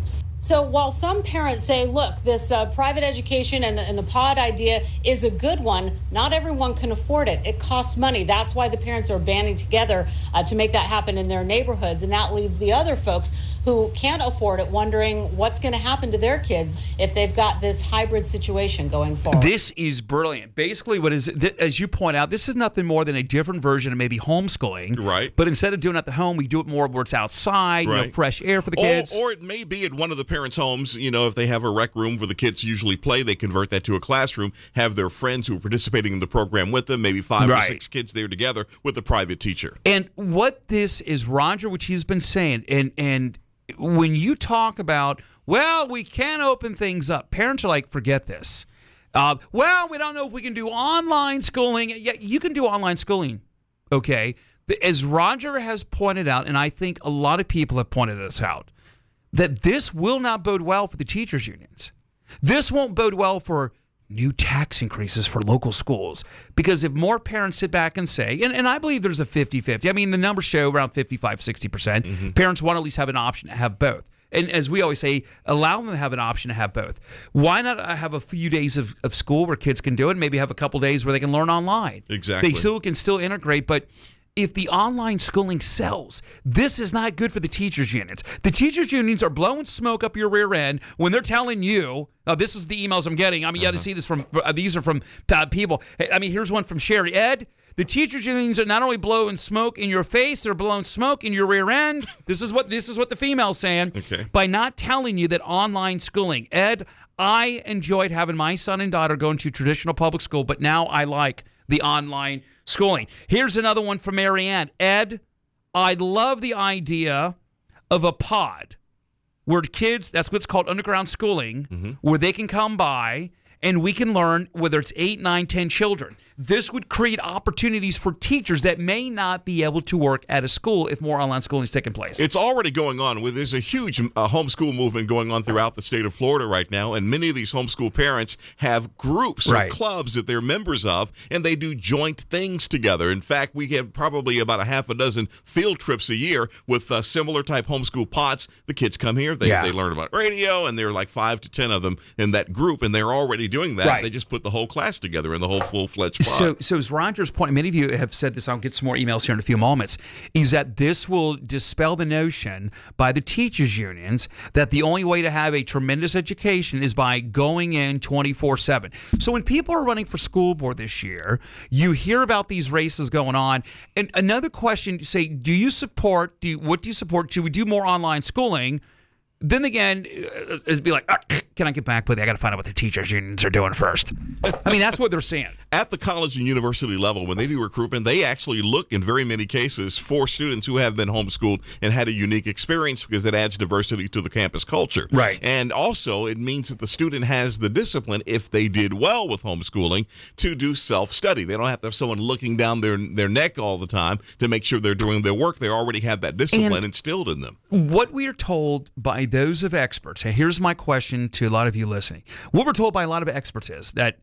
So while some parents say, look, this uh, private education and the, and the pod idea is a good one, not everyone can afford it. It costs money. That's why the parents are banding together uh, to make that happen in their neighborhoods. And that leaves the other folks who can't afford it wondering what's going to happen to their kids if they've got this hybrid situation going forward. This is brilliant. Basically, what is, as you point out, this is nothing more than a different version of maybe homeschooling. Right. But instead of doing it at the home, we do it more where it's outside, right. you know, fresh air for the kids. Or, or it may be at one of the parents' homes, you know, if they have a rec room where the kids usually play, they convert that to a classroom, have their friends who are participating in the program with them, maybe five right. or six kids there together with a private teacher. And what this is, Roger, which he's been saying, and and when you talk about, well, we can't open things up, parents are like, forget this. Uh, well, we don't know if we can do online schooling. Yeah, you can do online schooling, okay? As Roger has pointed out, and I think a lot of people have pointed this out, that this will not bode well for the teachers' unions. This won't bode well for new tax increases for local schools. Because if more parents sit back and say, and, and I believe there's a fifty-fifty. I mean, the numbers show around fifty-five, sixty percent. Mm-hmm. Parents want to at least have an option to have both. And as we always say, allow them to have an option to have both. Why not have a few days of, of school where kids can do it, and maybe have a couple days where they can learn online? Exactly. They still can still integrate, but if the online schooling sells, this is not good for the teachers' unions. The teachers' unions are blowing smoke up your rear end when they're telling you, oh, this is the emails I'm getting. I mean, you uh-huh. got to see this from, uh, these are from uh, people. I mean, here's one from Sherry. Ed, the teachers' unions are not only blowing smoke in your face, they're blowing smoke in your rear end. This is what this is what the female's saying. Okay. By not telling you that online schooling. Ed, I enjoyed having my son and daughter going to traditional public school, but now I like the online schooling. Here's another one from Marianne. Ed, I love the idea of a pod where kids, that's what's called underground schooling, mm-hmm. where they can come by and we can learn, whether it's eight, nine, ten children. This would create opportunities for teachers that may not be able to work at a school if more online schooling is taking place. It's already going on. There's a huge uh, homeschool movement going on throughout the state of Florida right now, and many of these homeschool parents have groups right. or clubs that they're members of, and they do joint things together. In fact, we have probably about a half a dozen field trips a year with uh, similar type homeschool pods. The kids come here, they, yeah. they learn about radio, and there are like five to ten of them in that group, and they're already doing that. Right. They just put the whole class together in the whole full-fledged pod. So, so as Roger's point, many of you have said this, I'll get some more emails here in a few moments, is that this will dispel the notion by the teachers' unions that the only way to have a tremendous education is by going in twenty-four seven. So when people are running for school board this year, you hear about these races going on. And another question, you say, do you support, do you, what do you support? Should we do more online schooling? Then again, it'd be like, oh, can I get back with it? I got to find out what the teachers' unions are doing first. I mean, that's what they're saying. At the college and university level, when they do recruitment, they actually look in very many cases for students who have been homeschooled and had a unique experience because it adds diversity to the campus culture. Right. And also, it means that the student has the discipline, if they did well with homeschooling, to do self-study. They don't have to have someone looking down their, their neck all the time to make sure they're doing their work. They already have that discipline and instilled in them. What we are told by those of experts, and here's my question to a lot of you listening. What we're told by a lot of experts is that,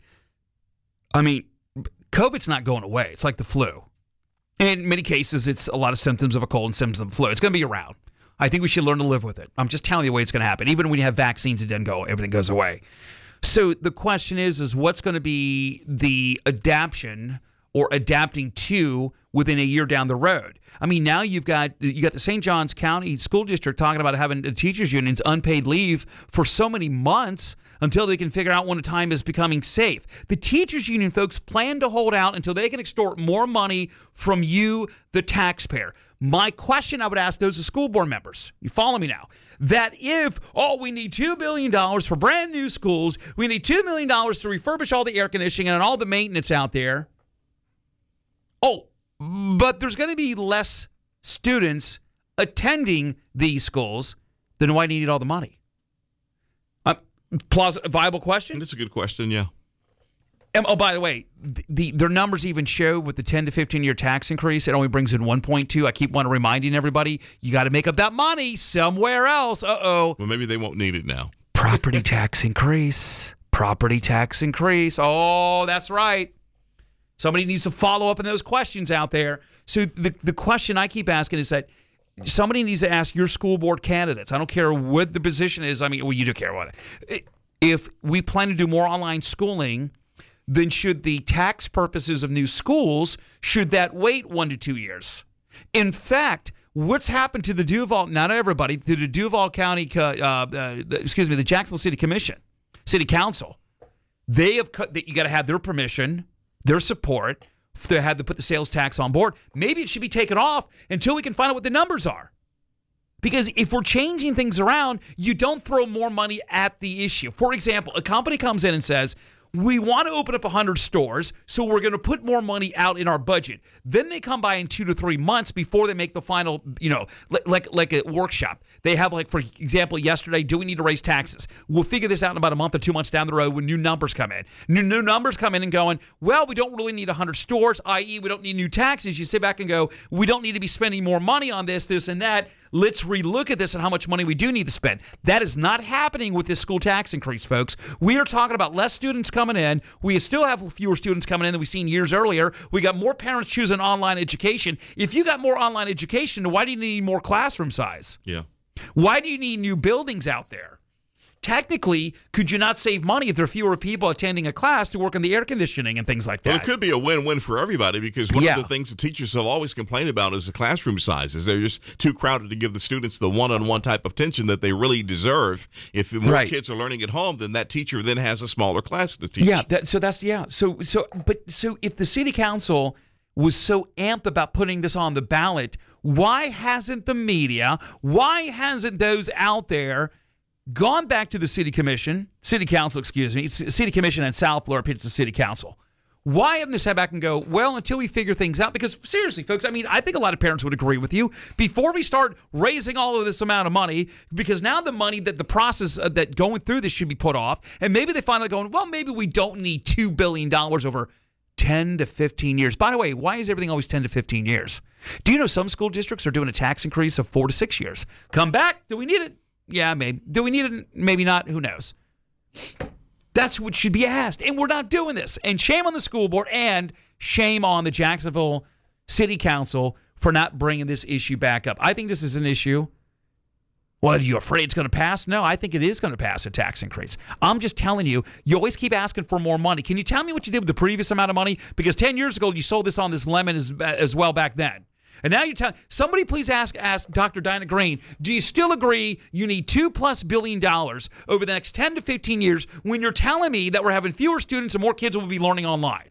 I mean, COVID's not going away. It's like the flu. In many cases, it's a lot of symptoms of a cold and symptoms of the flu. It's going to be around. I think we should learn to live with it. I'm just telling you the way it's going to happen. Even when you have vaccines, it doesn't go, everything goes away. So the question is, is what's going to be the adaptation or adapting to within a year down the road? I mean, now you've got you got the Saint Johns County School District talking about having the teachers' unions unpaid leave for so many months until they can figure out when a time is becoming safe. The teachers' union folks plan to hold out until they can extort more money from you, the taxpayer. My question I would ask those school board members, you follow me now, that if, oh, we need two billion dollars for brand new schools, we need two million dollars to refurbish all the air conditioning and all the maintenance out there, oh, but there's going to be less students attending these schools, then why do you need all the money? Um, plaus- viable question? That's a good question, yeah. And, oh, by the way, the, the their numbers even show with the ten to fifteen year tax increase, it only brings in one point two. I keep wanting reminding everybody, you got to make up that money somewhere else. Uh-oh. Well, maybe they won't need it now. Property tax increase. Property tax increase. Oh, that's right. Somebody needs to follow up on those questions out there. So the, the question I keep asking is that somebody needs to ask your school board candidates. I don't care what the position is. I mean, well, you do care what it. If we plan to do more online schooling, then should the tax purposes of new schools, should that wait one to two years? In fact, what's happened to the Duval, not everybody, to the Duval County, uh, uh, excuse me, the Jacksonville City Commission, City Council, they have cut that you got to have their permission, their support. They had to put the sales tax on board. Maybe it should be taken off until we can find out what the numbers are. Because if we're changing things around, you don't throw more money at the issue. For example, a company comes in and says, we want to open up one hundred stores, so we're going to put more money out in our budget. Then they come by in two to three months before they make the final, you know, like like a workshop. They have, like, for example, yesterday, do we need to raise taxes? We'll figure this out in about a month or two months down the road when new numbers come in. New, new numbers come in and going, well, we don't really need one hundred stores, that is we don't need new taxes. You sit back and go, we don't need to be spending more money on this, this, and that. Let's relook at this and how much money we do need to spend. That is not happening with this school tax increase, folks. We are talking about less students coming in. We still have fewer students coming in than we've seen years earlier. We got more parents choosing online education. If you got more online education, why do you need more classroom size? Yeah. Why do you need new buildings out there? Technically, could you not save money if there are fewer people attending a class to work on the air conditioning and things like that? Well, it could be a win-win for everybody because one yeah. of the things the teachers have always complained about is the classroom sizes. They're just too crowded to give the students the one-on-one type of attention that they really deserve. If more right. kids are learning at home, then that teacher then has a smaller class to teach. Yeah, that, so that's yeah. So so but so if the city council was so amped about putting this on the ballot, why hasn't the media, why hasn't those out there gone back to the city commission, city council, excuse me, city commission and South Florida, it's the city council. Why haven't they sat back and go, well, until we figure things out? Because seriously, folks, I mean, I think a lot of parents would agree with you. Before we start raising all of this amount of money, because now the money that the process uh, that going through this should be put off, and maybe they finally going, well, maybe we don't need two billion dollars over ten to fifteen years. By the way, why is everything always ten to fifteen years? Do you know some school districts are doing a tax increase of four to six years? Come back. Do we need it? Yeah, maybe. Do we need it? Maybe not. Who knows? That's what should be asked. And we're not doing this. And shame on the school board and shame on the Jacksonville City Council for not bringing this issue back up. I think this is an issue. Well, are you afraid it's going to pass? No, I think it is going to pass a tax increase. I'm just telling you, you always keep asking for more money. Can you tell me what you did with the previous amount of money? Because ten years ago, you sold this on this lemon as, as well back then. And now you're telling somebody, please ask ask Doctor Dinah Green, do you still agree you need two plus billion dollars over the next ten to fifteen years when you're telling me that we're having fewer students and more kids will be learning online?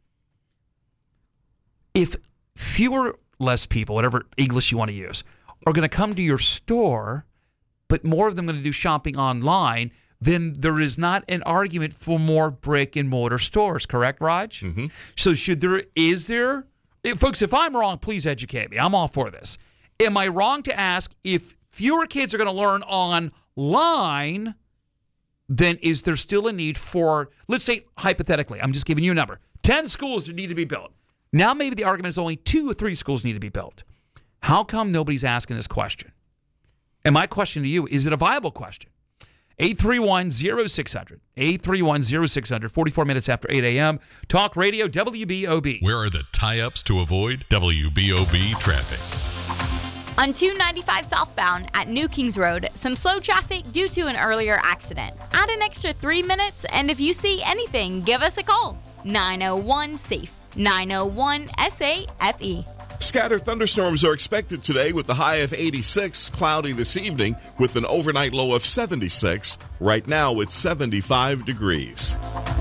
If fewer, less people, whatever English you want to use, are going to come to your store, but more of them are going to do shopping online, then there is not an argument for more brick and mortar stores, correct, Raj? Mm-hmm. So should there, is there, folks, if I'm wrong, please educate me. I'm all for this. Am I wrong to ask if fewer kids are going to learn online, then is there still a need for, let's say hypothetically, I'm just giving you a number, ten schools that need to be built. Now maybe the argument is only two or three schools need to be built. How come nobody's asking this question? And my question to you, is it a viable question? eight three one, zero six zero zero. eight three one, zero six zero zero. forty-four minutes after eight a.m. Talk Radio, W B O B. Where are the tie-ups to avoid W B O B traffic? On two ninety-five southbound at New Kings Road, some slow traffic due to an earlier accident. Add an extra three minutes, and if you see anything, give us a call. nine oh one SAFE. nine oh one S A F E. Scattered thunderstorms are expected today with the high of eighty-six, cloudy this evening with an overnight low of seventy-six. Right now it's seventy-five degrees.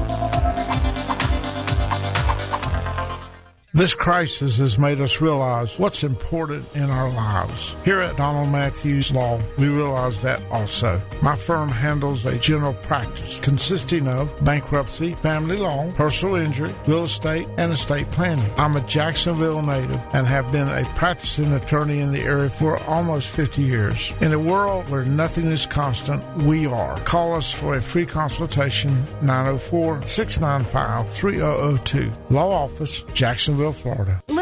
This crisis has made us realize what's important in our lives. Here at Donald Matthews Law, we realize that also. My firm handles a general practice consisting of bankruptcy, family law, personal injury, real estate, and estate planning. I'm a Jacksonville native and have been a practicing attorney in the area for almost fifty years. In a world where nothing is constant, we are. Call us for a free consultation, nine oh four, six nine five, three oh oh two. Law Office, Jacksonville, Florida. Look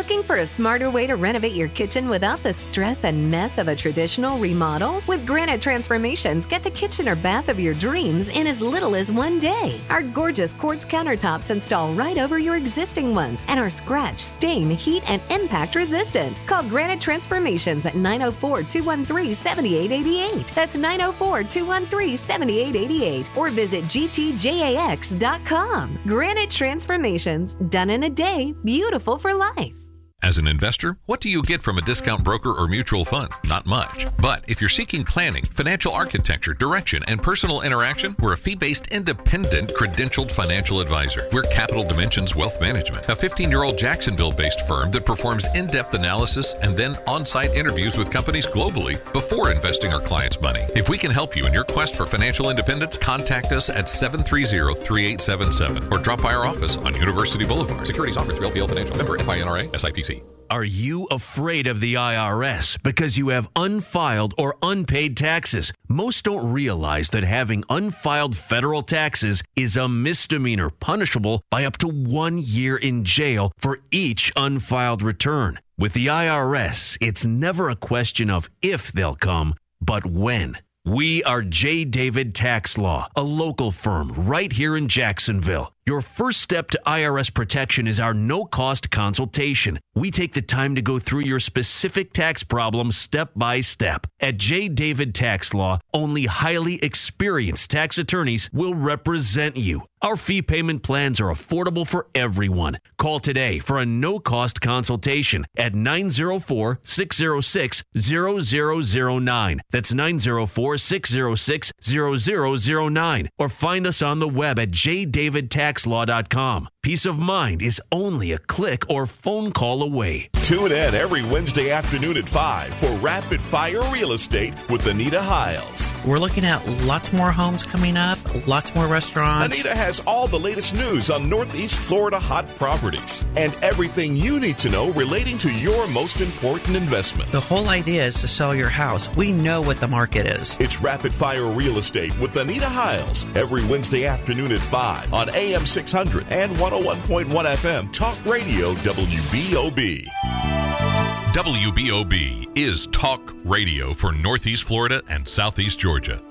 Looking for a smarter way to renovate your kitchen without the stress and mess of a traditional remodel? With Granite Transformations, get the kitchen or bath of your dreams in as little as one day. Our gorgeous quartz countertops install right over your existing ones and are scratch, stain, heat, and impact resistant. Call Granite Transformations at nine oh four, two one three, seven eight eight eight. That's nine oh four, two one three, seven eight eight eight. Or visit G T J A X dot com. Granite Transformations, done in a day, beautiful for life. As an investor, what do you get from a discount broker or mutual fund? Not much. But if you're seeking planning, financial architecture, direction, and personal interaction, we're a fee-based, independent, credentialed financial advisor. We're Capital Dimensions Wealth Management, a fifteen-year-old Jacksonville-based firm that performs in-depth analysis and then on-site interviews with companies globally before investing our clients' money. If we can help you in your quest for financial independence, contact us at seven three zero, three eight seven seven or drop by our office on University Boulevard. Securities offered through L P L Financial. Member F I N R A, S I P C. Are you afraid of the I R S because you have unfiled or unpaid taxes? Most don't realize that having unfiled federal taxes is a misdemeanor punishable by up to one year in jail for each unfiled return. With the I R S, it's never a question of if they'll come, but when. We are J. David Tax Law, a local firm right here in Jacksonville. Your first step to I R S protection is our no-cost consultation. We take the time to go through your specific tax problem step by step. At J. David Tax Law, only highly experienced tax attorneys will represent you. Our fee payment plans are affordable for everyone. Call today for a no-cost consultation at nine oh four, six oh six, zero zero zero nine. That's nine oh four, six oh six, zero zero zero nine. Or find us on the web at j david tax law dot com. Peace of mind is only a click or phone call away. Tune in every Wednesday afternoon at five for Rapid Fire Real Estate with Anita Hiles. We're looking at lots more homes coming up, lots more restaurants. Anita has all the latest news on Northeast Florida hot properties and everything you need to know relating to your most important investment. The whole idea is to sell your house. We know what the market is. It's Rapid Fire Real Estate with Anita Hiles every Wednesday afternoon at five on A M six hundred and one oh one point one F M Talk Radio W B O B. W B O B is talk radio for Northeast Florida and Southeast Georgia.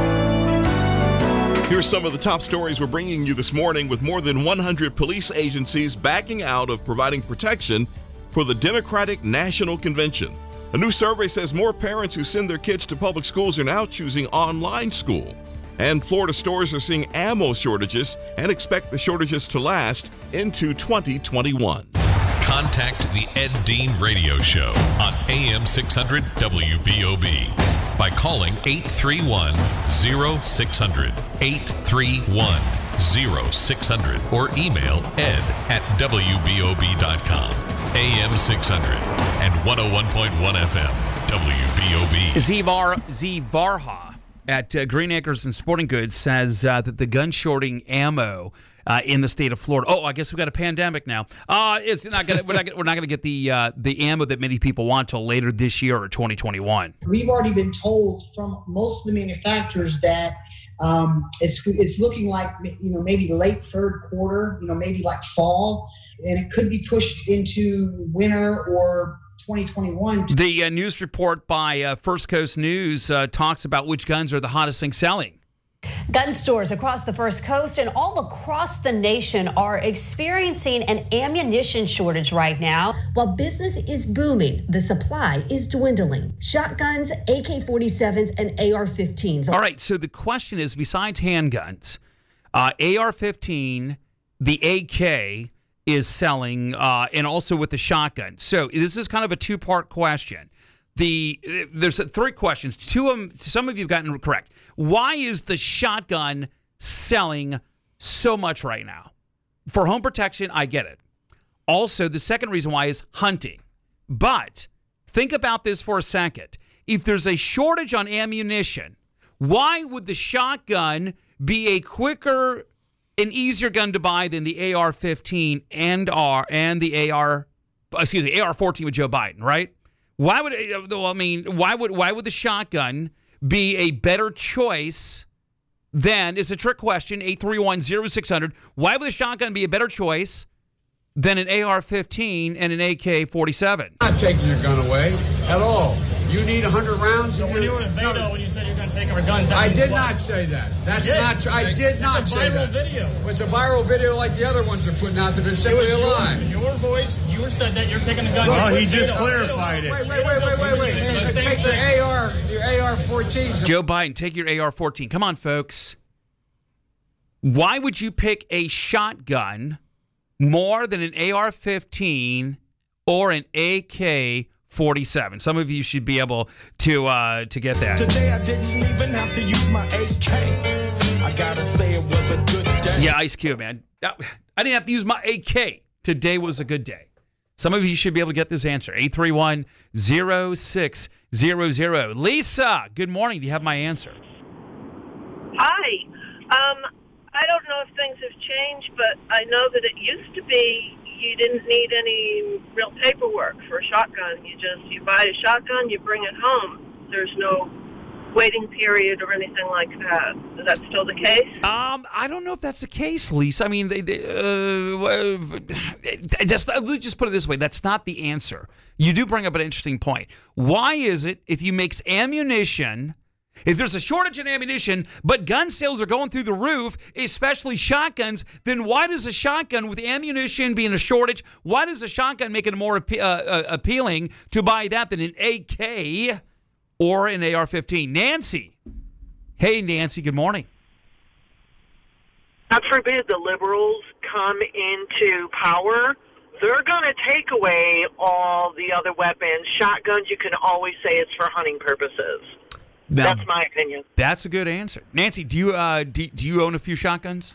Here's some of the top stories we're bringing you this morning. With more than one hundred police agencies backing out of providing protection for the Democratic National Convention. A new survey says more parents who send their kids to public schools are now choosing online school. And Florida stores are seeing ammo shortages and expect the shortages to last into twenty twenty-one. Contact the Ed Dean Radio Show on A M six hundred W B O B by calling eight three one, zero six zero zero, eight three one, zero six zero zero or email ed at w b o b dot com. A M six hundred and one oh one point one F M W B O B. Zivar, Zivarha at uh, Green Acres and Sporting Goods says uh, that the gun shorting ammo uh, in the state of Florida. Oh, I guess we've got a pandemic now. Uh, it's not gonna. We're not. Gonna, we're not going to get the uh, the ammo that many people want till later this year or twenty twenty-one. We've already been told from most of the manufacturers that um, it's it's looking like you know maybe the late third quarter. You know maybe like fall, and it could be pushed into winter or twenty twenty-one. The uh, news report by uh, First Coast News uh, talks about which guns are the hottest thing selling. Gun stores across the First Coast and all across the nation are experiencing an ammunition shortage right now. While business is booming, the supply is dwindling. Shotguns, A K forty-sevens, and A R fifteens. All right, so the question is, besides handguns, uh, A R fifteen, the A K is selling, uh, and also with the shotgun. So this is kind of a two-part question. The there's three questions. Two of them, some of you've gotten correct. Why is the shotgun selling so much right now? For home protection, I get it. Also, the second reason why is hunting. But think about this for a second. If there's a shortage on ammunition, why would the shotgun be a quicker, an easier gun to buy than the A R fifteen and R and the A R, excuse me, A R fourteen with Joe Biden, right? Why would I mean? Why would why would the shotgun be a better choice than? It's a trick question. eight three one, zero six zero zero. Why would the shotgun be a better choice than an A R fifteen and an A K forty-seven. I'm not taking your gun away at all. You need one hundred rounds. So when you were in Beto, no, when you said you're going to take our guns, I did not say that. That's yeah, not true. I did not say that. It's a viral video. It's a viral video like the other ones they're putting out that are simply a lie. Your, your voice, you said that you're taking the gun. Well, he Beto, just Beto, clarified Beto. it. Wait, wait, wait, wait, wait, wait. wait. Take your A R, your A R fourteen. Joe Biden, take your A R fourteen. Come on, folks. Why would you pick a shotgun more than an A R fifteen or an A K forty-seven? Some of you should be able to uh, to get that. Today I didn't even have to use my A K. I gotta say it was a good day. Yeah, Ice Cube, man. I didn't have to use my A K. Today was a good day. Some of you should be able to get this answer. eight three one, zero six zero zero. Lisa, good morning. Do you have my answer? Hi. Um, I don't know if things have changed, but I know that it used to be you didn't need any real paperwork for a shotgun. You just, you buy a shotgun, you bring it home. There's no waiting period or anything like that. Is that still the case? Um, I don't know if that's the case, Lisa. I mean, they, they, uh, just, let's just put it this way. That's not the answer. You do bring up an interesting point. Why is it if you mix ammunition... If there's a shortage in ammunition, but gun sales are going through the roof, especially shotguns, then why does a shotgun with ammunition being a shortage, why does a shotgun make it more appe- uh, appealing to buy that than an A K or an A R fifteen? Nancy. Hey, Nancy, good morning. God forbid the liberals come into power. They're going to take away all the other weapons. Shotguns, you can always say it's for hunting purposes. Now, that's my opinion. That's a good answer. Nancy, do you uh, do, do you own a few shotguns?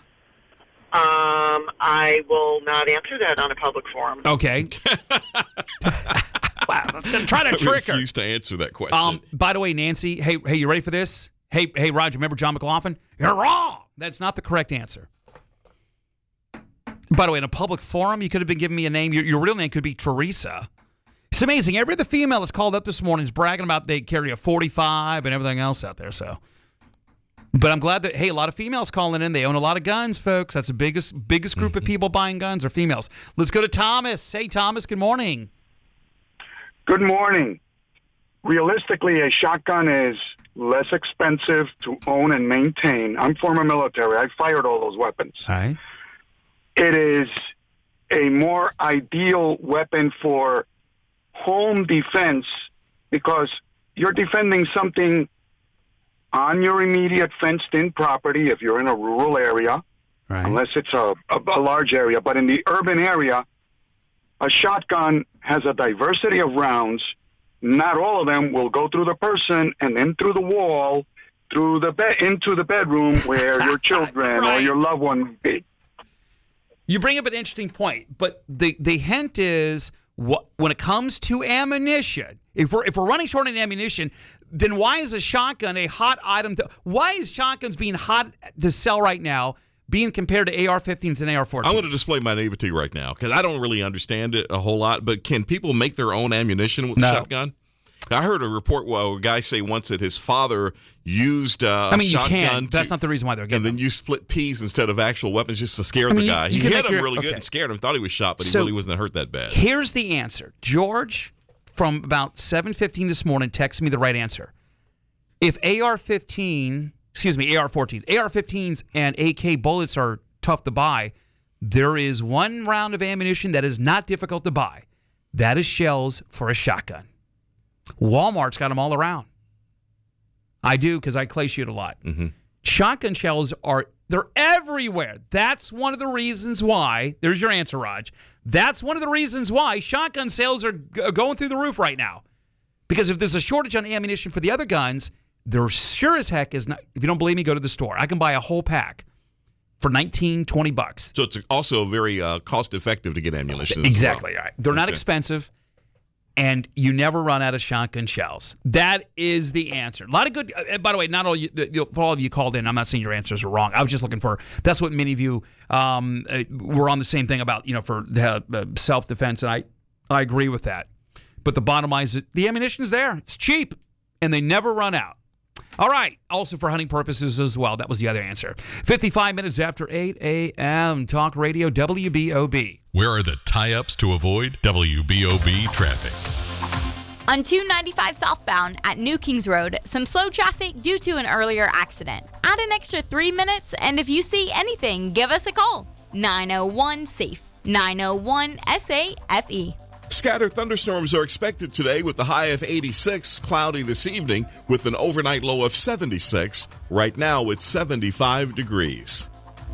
Um, I will not answer that on a public forum. Okay. Wow, that's going to try to trick her. I refuse to answer that question. Um, by the way, Nancy, hey, hey, you ready for this? Hey, hey, Roger, remember John McLaughlin? You're wrong. That's not the correct answer. By the way, in a public forum, you could have been giving me a name. Your, your real name could be Teresa. It's amazing. Every other female that's called up this morning is bragging about they carry a forty-five and everything else out there. So, but I'm glad that, hey, a lot of females calling in. They own a lot of guns, folks. That's the biggest biggest group of people buying guns are females. Let's go to Thomas. Hey, Thomas, good morning. Good morning. Realistically, a shotgun is less expensive to own and maintain. I'm former military. I fired all those weapons. All right. It is a more ideal weapon for home defense because you're defending something on your immediate fenced-in property if you're in a rural area, right. unless it's a, a, a large area. But in the urban area, a shotgun has a diversity of rounds. Not all of them will go through the person and then through the wall, through the bed, into the bedroom where your children right. or your loved one would be. You bring up an interesting point, but the, the hint is... What, when it comes to ammunition, if we're if we're running short on ammunition, then why is a shotgun a hot item? To, why is shotguns being hot to sell right now, being compared to A R fifteens and A R fourteens? I want to display my naivety right now because I don't really understand it a whole lot. But can people make their own ammunition with no. a shotgun? I heard a report where a guy say once that his father used uh, I mean, a you shotgun. can. To, That's not the reason why they're getting And then them. you split peas instead of actual weapons just to scare I mean, the you- guy. you He can hit make him your- really okay. good and scared him. Thought he was shot, but he So, really wasn't hurt that bad. Here's the answer. George, from about seven fifteen this morning, texted me the right answer. If A R fifteen, excuse me, A R fourteens, A R fifteens and A K bullets are tough to buy, there is one round of ammunition that is not difficult to buy. That is shells for a shotgun. Walmart's got them all around. I do because I clay shoot a lot. Mm-hmm. Shotgun shells are, they're everywhere. That's one of the reasons why, there's your answer, Raj. That's one of the reasons why shotgun sales are g- going through the roof right now. Because if there's a shortage on ammunition for the other guns, there sure as heck is not. If you don't believe me, go to the store. I can buy a whole pack for nineteen, twenty bucks. So it's also very uh, cost effective to get ammunition. Exactly. As well. Right. They're not Okay. expensive, and you never run out of shotgun shells. That is the answer. A lot of good. Uh, by the way, not all you, you, for all of you called in. I'm not saying your answers are wrong. I was just looking for. That's what many of you um, uh, were on the same thing about. You know, for uh, uh, self defense, and I I agree with that. But the bottom line is that the ammunition is there. It's cheap, and they never run out. All right. Also for hunting purposes as well. That was the other answer. fifty-five minutes after eight a.m. Talk Radio W B O B. Where are the tie-ups to avoid? W B O B traffic. On two ninety-five southbound at New Kings Road, some slow traffic due to an earlier accident. Add an extra three minutes, and if you see anything, give us a call. nine oh one SAFE. nine oh one S A F E. Scattered thunderstorms are expected today with the high of eighty-six, cloudy this evening with an overnight low of seventy-six. Right now it's seventy-five degrees.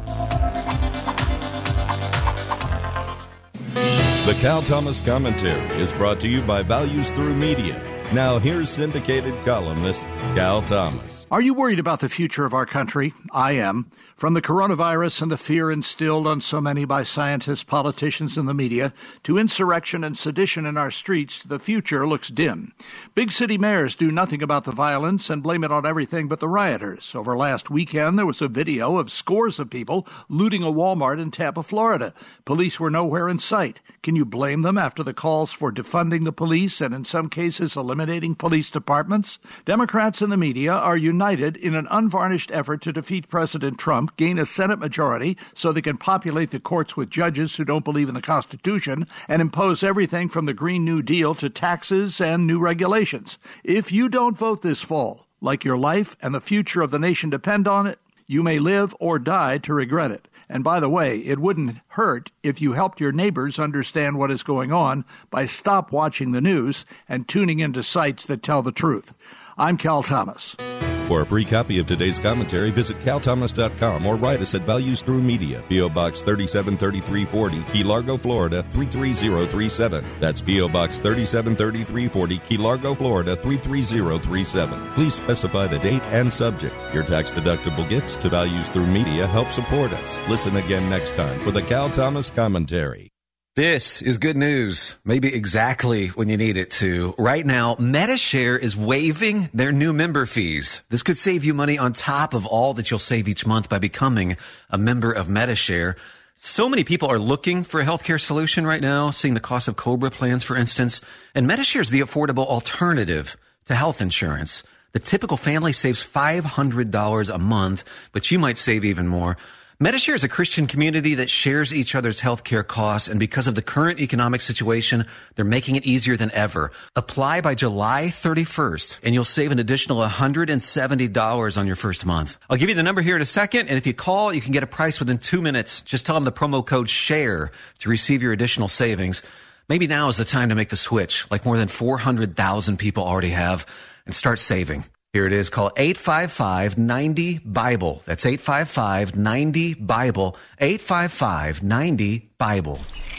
The Cal Thomas Commentary is brought to you by Values Through Media. Now here's syndicated columnist Cal Thomas. Are you worried about the future of our country? I am. From the coronavirus and the fear instilled on so many by scientists, politicians, and the media, to insurrection and sedition in our streets, the future looks dim. Big city mayors do nothing about the violence and blame it on everything but the rioters. Over last weekend, there was a video of scores of people looting a Walmart in Tampa, Florida. Police were nowhere in sight. Can you blame them after the calls for defunding the police and in some cases eliminating police departments? Democrats and the media are united in an unvarnished effort to defeat President Trump, gain a Senate majority so they can populate the courts with judges who don't believe in the Constitution and impose everything from the Green New Deal to taxes and new regulations. If you don't vote this fall, like your life and the future of the nation depend on it, you may live or die to regret it. And by the way, it wouldn't hurt if you helped your neighbors understand what is going on by stop watching the news and tuning into sites that tell the truth. I'm Cal Thomas. For a free copy of today's commentary, visit cal thomas dot com or write us at Values Through Media, P O. Box thirty-seven thirty-three forty, Key Largo, Florida three three zero three seven. That's P O. Box thirty-seven thirty-three forty, Key Largo, Florida three three zero three seven. Please specify the date and subject. Your tax-deductible gifts to Values Through Media help support us. Listen again next time for the Cal Thomas Commentary. This is good news, maybe exactly when you need it to. Right now, Medi-Share is waiving their new member fees. This could save you money on top of all that you'll save each month by becoming a member of Medi-Share. So many people are looking for a healthcare solution right now, seeing the cost of COBRA plans, for instance. And Medi-Share is the affordable alternative to health insurance. The typical family saves five hundred dollars a month, but you might save even more. Medi-Share is a Christian community that shares each other's healthcare costs, and because of the current economic situation, they're making it easier than ever. Apply by July thirty-first, and you'll save an additional one hundred seventy dollars on your first month. I'll give you the number here in a second, and if you call, you can get a price within two minutes. Just tell them the promo code SHARE to receive your additional savings. Maybe now is the time to make the switch, like more than four hundred thousand people already have, and start saving. Here it is. Call eight five five, nine zero, BIBLE. That's eight five five, nine zero, BIBLE. eight five five, nine zero, BIBLE.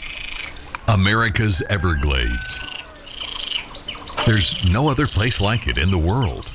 America's Everglades. There's no other place like it in the world.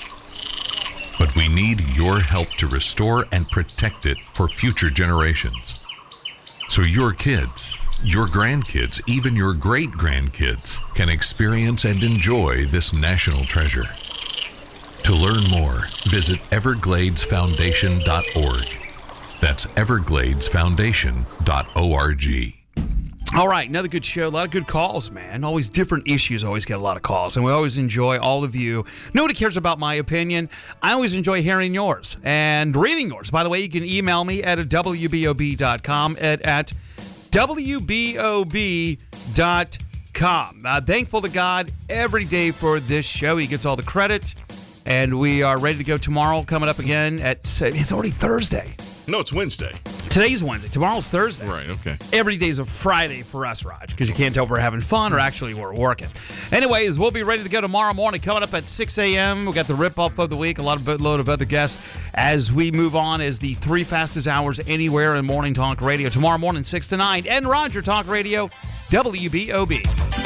But we need your help to restore and protect it for future generations. So your kids, your grandkids, even your great-grandkids can experience and enjoy this national treasure. To learn more, visit everglades foundation dot org. That's everglades foundation dot org. All right, another good show. A lot of good calls, man. Always different issues. Always get a lot of calls. And we always enjoy all of you. Nobody cares about my opinion. I always enjoy hearing yours and reading yours. By the way, you can email me at w b o b dot com at, at w b o b dot com. Uh, thankful to God every day for this show. He gets all the credit. And we are ready to go tomorrow, coming up again at, it's already Thursday. No, it's Wednesday. Today's Wednesday. Tomorrow's Thursday. Right, okay. Every day's a Friday for us, Raj, because you can't tell if we're having fun or actually we're working. Anyways, we'll be ready to go tomorrow morning, coming up at six a.m. We've got the rip-off of the week, a lot of load of other guests as we move on as the three fastest hours anywhere in Morning Talk Radio. Tomorrow morning, six to nine, and Roger Talk Radio, W B O B.